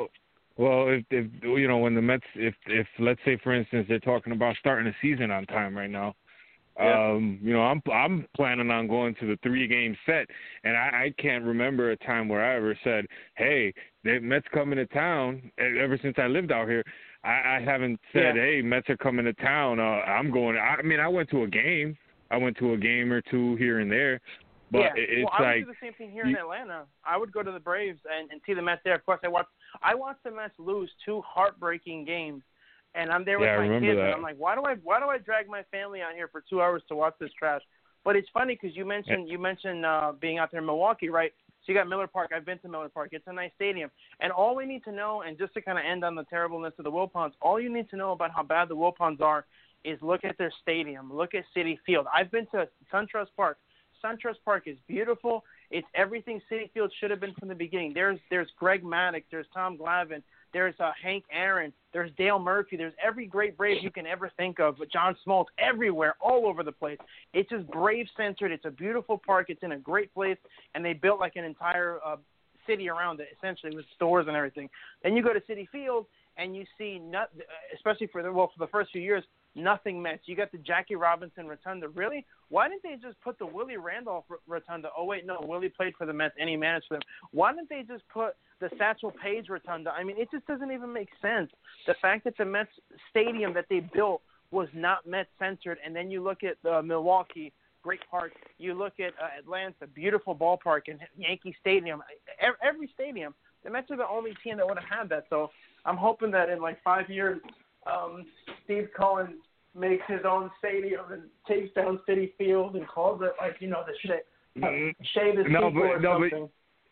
Well, if, if you know when the Mets, if if let's say for instance they're talking about starting the season on time right now, Yeah. um, you know I'm I'm planning on going to the three game set, and I, I can't remember a time where I ever said, hey, the Mets coming to town. Ever since I lived out here, I, I haven't said, Yeah. hey, Mets are coming to town. Uh, I'm going. I, I mean, I went to a game. I went to a game or two here and there. But yeah. it, it's well, I would like do the same thing here in Atlanta. I would go to the Braves and, and see the Mets there. Of course, I watched I watched the Mets lose two heartbreaking games, and I'm there with Yeah, I my remember kids, that. and I'm like, why do I why do I drag my family out here for two hours to watch this trash? But it's funny because you mentioned you mentioned uh, being out there in Milwaukee, right? So you got Miller Park. I've been to Miller Park. It's a nice stadium, and all we need to know, and just to kind of end on the terribleness of the Wilpons, all you need to know about how bad the Wilpons are is look at their stadium. Look at Citi Field. I've been to SunTrust Park. SunTrust Park is beautiful. It's everything Citi Field should have been from the beginning. There's there's Greg Maddux. There's Tom Glavine. There's uh, Hank Aaron. There's Dale Murphy. There's every great Brave you can ever think of. John Smoltz, everywhere, all over the place. It's just Brave-centered. It's a beautiful park. It's in a great place, and they built like an entire uh, city around it, essentially, with stores and everything. Then you go to Citi Field, and you see, not, especially for the, well, for the first few years, nothing Mets. You got the Jackie Robinson Rotunda. Really? Why didn't they just put the Willie Randolph Rotunda? Oh, wait, no, Willie played for the Mets and he managed for them. Why didn't they just put the Satchel Paige Rotunda? I mean, it just doesn't even make sense. The fact that the Mets stadium that they built was not Mets-centered, and then you look at uh, Milwaukee, great park. You look at uh, Atlanta, beautiful ballpark, and Yankee Stadium. Every, every stadium, the Mets are the only team that would have had that. So I'm hoping that in like five years, um, Steve Cohen makes his own stadium and takes down Citi Field and calls it like, you know, the Shea, uh, Shea the no, Sequel or but, no, something.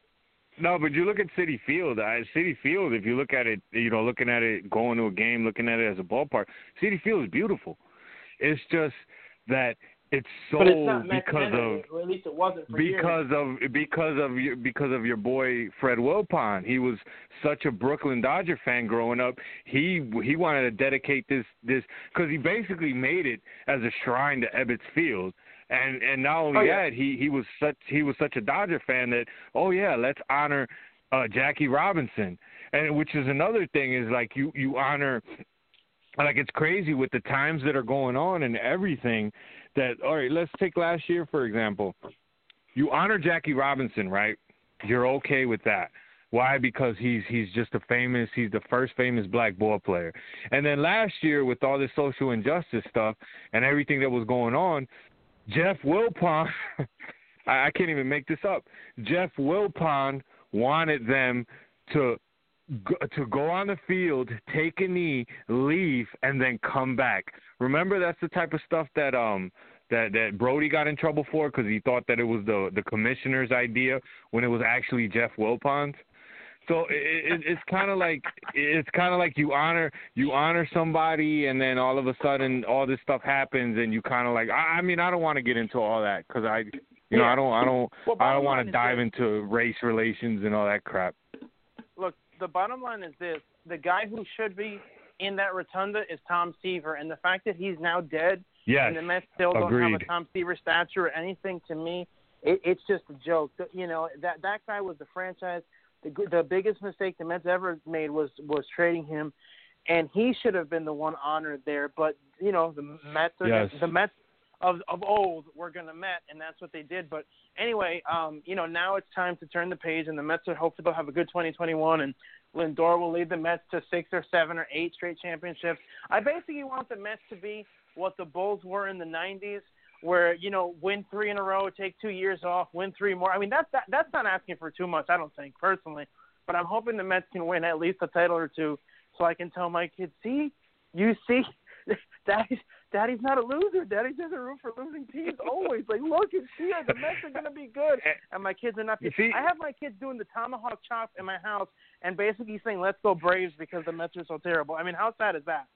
but no, but you look at Citi Field. Uh, Citi Field, if you look at it, you know, looking at it, going to a game, looking at it as a ballpark, Citi Field is beautiful. It's just that it's so but it's not because of or at least it wasn't for because years. of because of your because of your boy Fred Wilpon. He was such a Brooklyn Dodger fan growing up. He he wanted to dedicate this this because he basically made it as a shrine to Ebbets Field. And and not only oh, yeah. that, he, he was such he was such a Dodger fan that oh yeah, let's honor uh, Jackie Robinson. And which is another thing is like you you honor. Like, it's crazy with the times that are going on and everything that, all right, let's take last year, for example. You honor Jackie Robinson, right? You're okay with that. Why? Because he's he's just a famous, he's the first famous black ball player. And then last year with all this social injustice stuff and everything that was going on, Jeff Wilpon, I, I can't even make this up, Jeff Wilpon wanted them to Go, to go on the field, take a knee, leave, and then come back. Remember, that's the type of stuff that um that, that Brody got in trouble for because he thought that it was the the commissioner's idea when it was actually Jeff Wilpon's. So it, it, it's kind of like it's kind of like you honor you honor somebody, and then all of a sudden all this stuff happens, and you kind of like I, I mean I don't want to get into all that because I you yeah. know I don't I don't well, I don't want to is dive this. into race relations and all that crap. Look, the bottom line is this. The guy who should be in that rotunda is Tom Seaver, and the fact that he's now dead yes. and the Mets still Agreed. don't have a Tom Seaver statue or anything, to me, it, it's just a joke. You know, that that guy was the franchise. The, the biggest mistake the Mets ever made was, was trading him, and he should have been the one honored there. But, you know, the Mets are yes. the Mets of of old were going to Met, and that's what they did. But anyway, um, you know, now it's time to turn the page, and the Mets are hopefully they'll have a good twenty twenty-one, and Lindor will lead the Mets to six or seven or eight straight championships. I basically want the Mets to be what the Bulls were in the nineties, where, you know, win three in a row, take two years off, win three more. I mean, that's that, that's not asking for too much, I don't think, personally. But I'm hoping the Mets can win at least a title or two so I can tell my kids, see, you see, Daddy's, Daddy's not a loser. Daddy doesn't root for losing teams always. Like, look and see, the Mets are going to be good. And my kids are not. See, I have my kids doing the tomahawk chop in my house and basically saying, let's go Braves because the Mets are so terrible. I mean, how sad is that?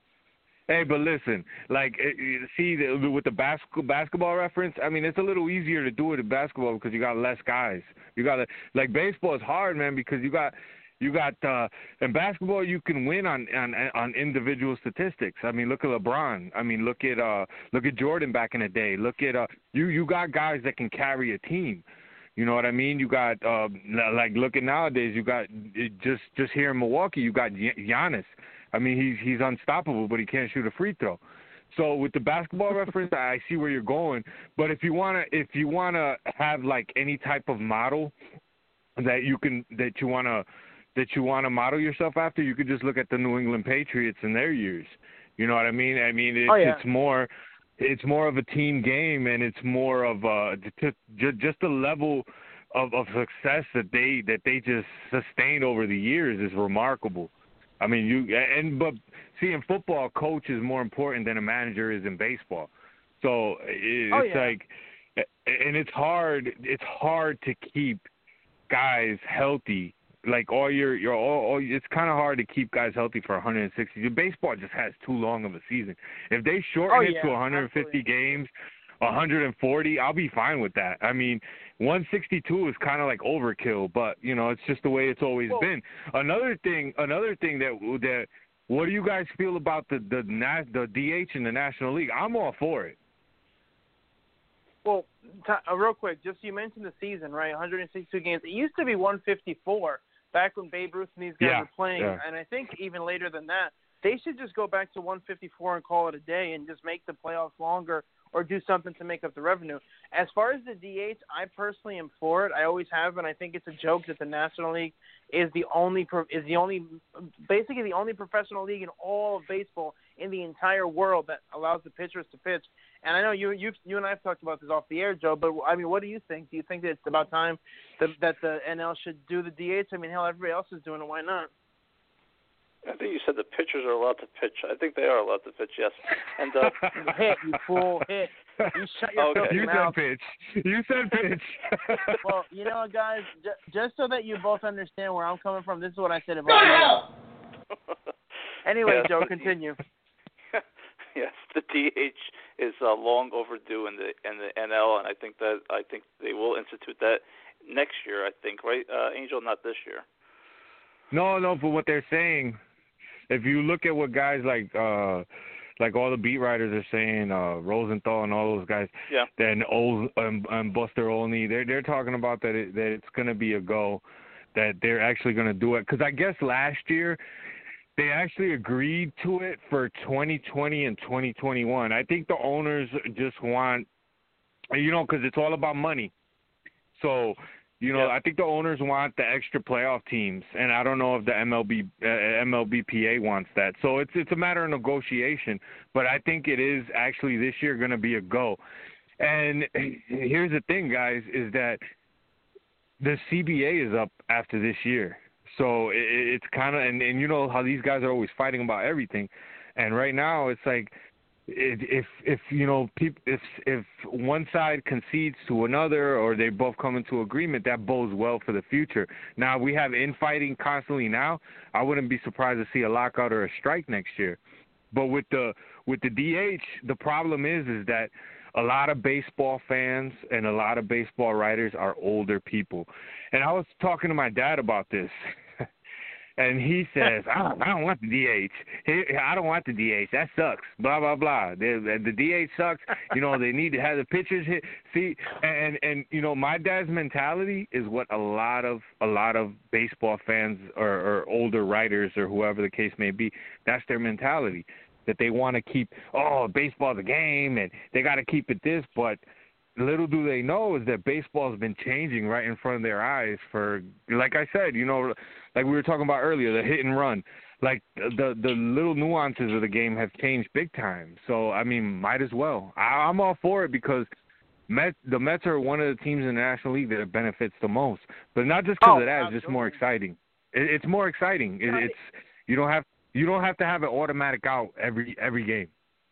Hey, but listen, like, see, the, with the bas- basketball reference, I mean, it's a little easier to do it in basketball because you got less guys. You got to, like, baseball is hard, man, because you got, you got, uh, in basketball, you can win on, on, on individual statistics. I mean, look at LeBron. I mean, look at, uh, look at Jordan back in the day. Look at, uh, you, you got guys that can carry a team. You know what I mean? You got uh, like looking nowadays. You got just just here in Milwaukee. You got Giannis. I mean, he's he's unstoppable, but he can't shoot a free throw. So with the basketball reference, I see where you're going. But if you wanna if you wanna have like any type of model that you can that you wanna that you wanna model yourself after, you could just look at the New England Patriots in their years. You know what I mean? I mean, it's, oh, yeah. it's more. It's more of a team game, and it's more of uh, just just the level of, of success that they that they just sustained over the years is remarkable. I mean, you and but see, in football, coach is more important than a manager is in baseball. So it, oh, it's yeah. like, and it's hard. It's hard to keep guys healthy. Like all your your all, all it's kind of hard to keep guys healthy for one hundred sixty. Baseball just has too long of a season. If they shorten oh, it yeah, to one hundred fifty absolutely. games, one hundred forty, I'll be fine with that. I mean, one sixty-two is kind of like overkill, but you know, it's just the way it's always well, been. Another thing, another thing that that what do you guys feel about the the the D H in the National League? I'm all for it. Well, t- uh, real quick, just you mentioned the season, right? one hundred sixty-two games. It used to be one fifty-four. Back when Babe Ruth and these guys yeah, were playing, yeah. and I think even later than that, they should just go back to one fifty-four and call it a day and just make the playoffs longer or do something to make up the revenue. As far as the D H, I personally am for it. I always have, and I think it's a joke that the National League is the only is the only basically the only professional league in all of baseball in the entire world that allows the pitchers to pitch. And I know you you you and I have talked about this off the air, Joe, but I mean, what do you think? Do you think that it's about time that, that the N L should do the D H? I mean, hell, everybody else is doing it. Why not? I think you said the pitchers are allowed to pitch. I think they are allowed to pitch, yes. And uh, hit, you fool, hit. You shut your okay. You mouth. said pitch. You said pitch. Well, you know, guys, j- just so that you both understand where I'm coming from, this is what I said about you. Anyway, yes, Joe, continue. Yes, the D H is uh, long overdue in the in the N L, and I think that I think they will institute that next year. I think, right, uh, Angel? Not this year. No, no. But what they're saying, if you look at what guys like, uh, like all the beat writers are saying, uh, Rosenthal and all those guys, yeah, then Old um, um, Buster Olney, they're they're talking about that it, that it's going to be a go, that they're actually going to do it. Because I guess last year they actually agreed to it for twenty twenty and twenty twenty-one. I think the owners just want, you know, because it's all about money. So, you know, yep. I think the owners want the extra playoff teams, and I don't know if the M L B uh, M L B P A wants that. So it's it's a matter of negotiation. But I think it is actually this year going to be a go. And here's the thing, guys, is that the C B A is up after this year. So it, it's kind of, and, and you know how these guys are always fighting about everything. And right now it's like, if if you know people if if one side concedes to another or they both come into agreement, that bodes well for the future. Now we have infighting constantly now. I wouldn't be surprised to see a lockout or a strike next year. But with the with the D H, the problem is is that a lot of baseball fans and a lot of baseball writers are older people. And I was talking to my dad about this. And he says, I don't, I don't want the D H. I don't want the D H. That sucks. Blah, blah, blah. The, the D H sucks. You know, they need to have the pitchers hit. See, and, and, you know, my dad's mentality is what a lot of a lot of baseball fans or, or older writers or whoever the case may be, that's their mentality, that they want to keep, oh, baseball's a game, and they got to keep it this. But little do they know is that baseball has been changing right in front of their eyes for, like I said, you know, like we were talking about earlier, the hit and run. Like the the little nuances of the game have changed big time. So, I mean, might as well. I, I'm all for it because Met, the Mets are one of the teams in the National League that it benefits the most. But not just because oh, of that, absolutely. it's just more exciting. It, it's more exciting. It, it's you don't have you don't have to have an automatic out every every game.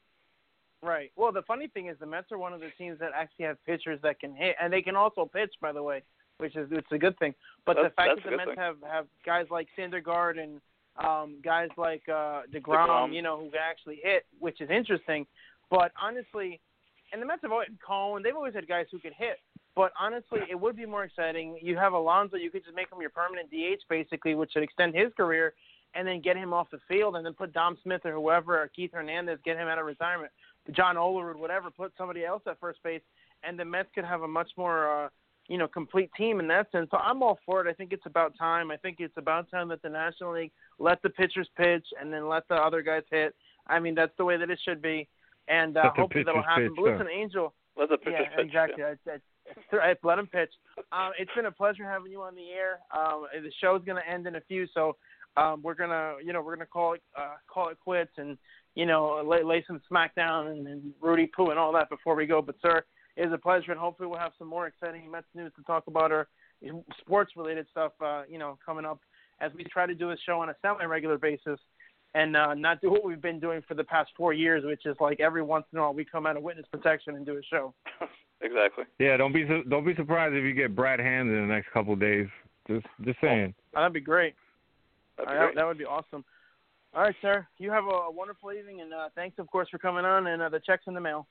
Right. Well, the funny thing is the Mets are one of the teams that actually have pitchers that can hit, and they can also pitch, by the way, which is it's a good thing. But that's, the fact that's that the Mets thing. have, have guys like Syndergaard and um, guys like uh, DeGrom, DeGrom, you know, who can actually hit, which is interesting. But honestly, and the Mets have always Cohen, they've always had guys who could hit. But honestly, it would be more exciting. You have Alonso, you could just make him your permanent D H, basically, which should extend his career, and then get him off the field, and then put Dom Smith or whoever, or Keith Hernandez, get him out of retirement. John Olerud, whatever, put somebody else at first base, and the Mets could have a much more uh, you know, complete team in that sense. So I'm all for it. I think it's about time. I think it's about time that the National League let the pitchers pitch and then let the other guys hit. I mean, that's the way that it should be. And uh, hopefully that'll happen. But listen, Angel. Let the pitchers yeah, pitch. Exactly. Yeah. I, I, I, let them pitch. Um, it's been a pleasure having you on the air. Um, the show's going to end in a few, so um, we're gonna, you know, we're gonna call it uh, call it quits and, you know, lay, lay some smackdown and, and Rudy Poo and all that before we go. But sir, it is a pleasure, and hopefully we'll have some more exciting Mets news to talk about or sports-related stuff, uh, you know, coming up as we try to do this show on a semi-regular basis and uh, not do what we've been doing for the past four years, which is like every once in a while we come out of witness protection and do a show. Exactly. Yeah, don't be su- don't be surprised if you get Brad Hand in the next couple of days. Just just saying. Oh, that'd be great. That'd be uh, great. That would be awesome. All right, sir. You have a, a wonderful evening, and uh, thanks, of course, for coming on, and uh, the check's in the mail.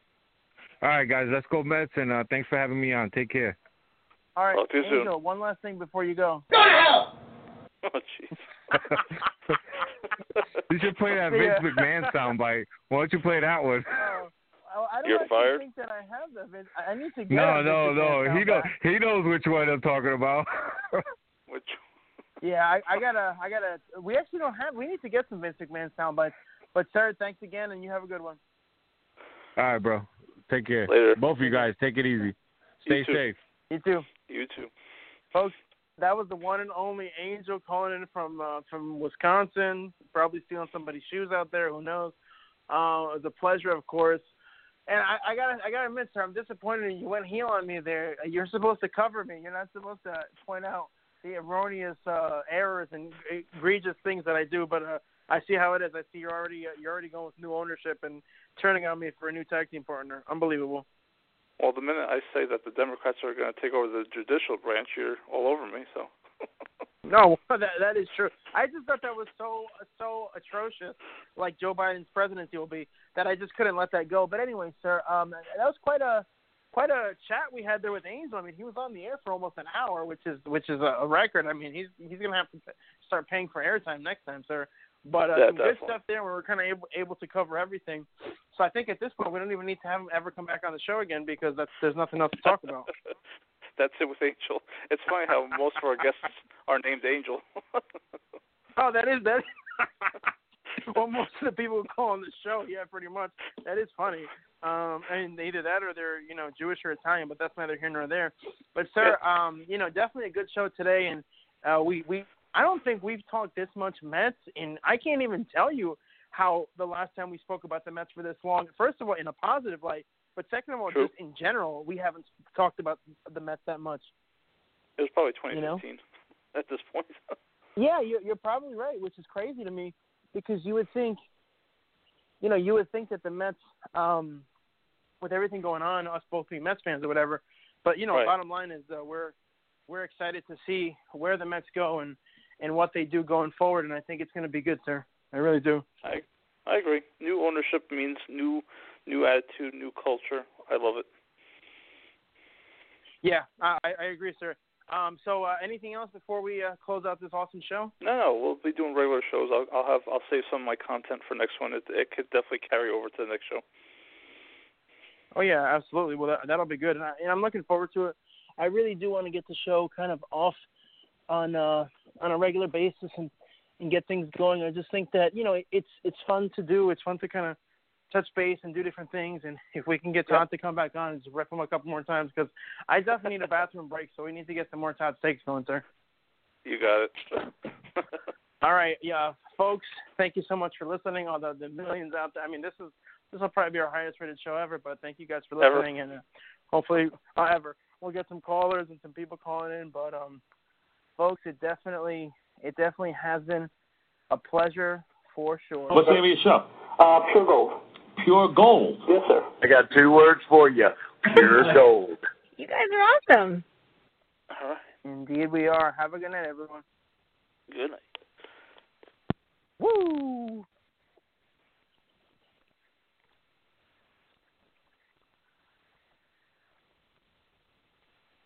All right, guys, let's go Mets, and uh, thanks for having me on. Take care. All right, Talk to you Angel, soon. one last thing before you go. Go to hell! Oh, jeez. You should play that Vince Yeah. McMahon soundbite. Why don't you play that one? Oh, I don't You're actually fired? think that I have the Vince. I need to get No, a no, Vince no. McMahon He knows. soundbite. He knows which one I'm talking about. Which? Yeah, I, I gotta, I gotta. We actually don't have. We need to get some Vince McMahon sound bites. But sir, thanks again, and you have a good one. All right, bro. Take care. Later. Both of you guys, take it easy. Stay You too. safe. You too, You too. folks. That was the one and only Angel calling in from uh, from Wisconsin. Probably stealing somebody's shoes out there. Who knows? Uh, it was a pleasure, of course. And I, I gotta, I gotta admit, sir, I'm disappointed you went heel on me there. You're supposed to cover me. You're not supposed to point out the erroneous uh, errors and egregious things that I do. But uh, I see how it is. I see you're already, uh, you're already going with new ownership and turning on me for a new tag team partner. Unbelievable. Well, the minute I say that the Democrats are going to take over the judicial branch, you're all over me. So. No, that that is true. I just thought that was so so atrocious, like Joe Biden's presidency will be, that I just couldn't let that go. But anyway, sir, um, that was quite a quite a chat we had there with Angel. I mean, he was on the air for almost an hour, which is which is a, a record. I mean, he's he's gonna have to start paying for airtime next time, sir. But uh, Yeah, some good definitely. stuff there. We were kind of able, able to cover everything. So I think at this point we don't even need to have him ever come back on the show again because that's, there's nothing else to talk about. That's it with Angel. It's funny how most of our guests are named Angel. Oh, that is that. Well, most of the people who call on the show, yeah, pretty much. That is funny. Um, and either that or they're, you know, Jewish or Italian, but that's neither here nor there. But sir, um, you know, definitely a good show today, and uh, we we I don't think we've talked this much Mets, and I can't even tell you how the last time we spoke about the Mets for this long. First of all, in a positive light, but second of all, True. just in general, we haven't talked about the Mets that much. It was probably twenty fifteen You know? at this point. Yeah, you're, you're probably right, which is crazy to me because you would think, you know, you would think that the Mets, um, with everything going on, us both being Mets fans or whatever, but, you know, Right. bottom line is uh, we're we're excited to see where the Mets go and, and what they do going forward, and I think it's going to be good, sir. I really do. I I agree. New ownership means new new attitude, new culture. I love it. Yeah, I, I agree, sir. Um, so uh, anything else before we uh, close out this awesome show? No, no, we'll be doing regular shows. I'll, I'll have I'll save some of my content for next one. It it could definitely carry over to the next show. Oh yeah, absolutely. Well, that, that'll be good, and, I, and I'm looking forward to it. I really do want to get the show kind of off on uh, on a regular basis and, and get things going. I just think that you know it's it's fun to do. It's fun to kind of touch base and do different things. And if we can get Todd to come back on and just rip him a couple more times, because I definitely need a bathroom break. So we need to get some more Todd Steaks going, sir. You got it. All right, yeah, folks. Thank you so much for listening. All the, the millions out there. I mean, this is this will probably be our highest rated show ever. But thank you guys for listening, Ever. and uh, hopefully, uh, ever we'll get some callers and some people calling in. But um, folks, it definitely it definitely has been a pleasure for sure. What's the name of your show? Uh, Pure Gold. Pure Gold. Yes, sir. I got two words for you. Pure gold. You guys are awesome. All right. Indeed, we are. Have a good night, everyone. Good night. Woo!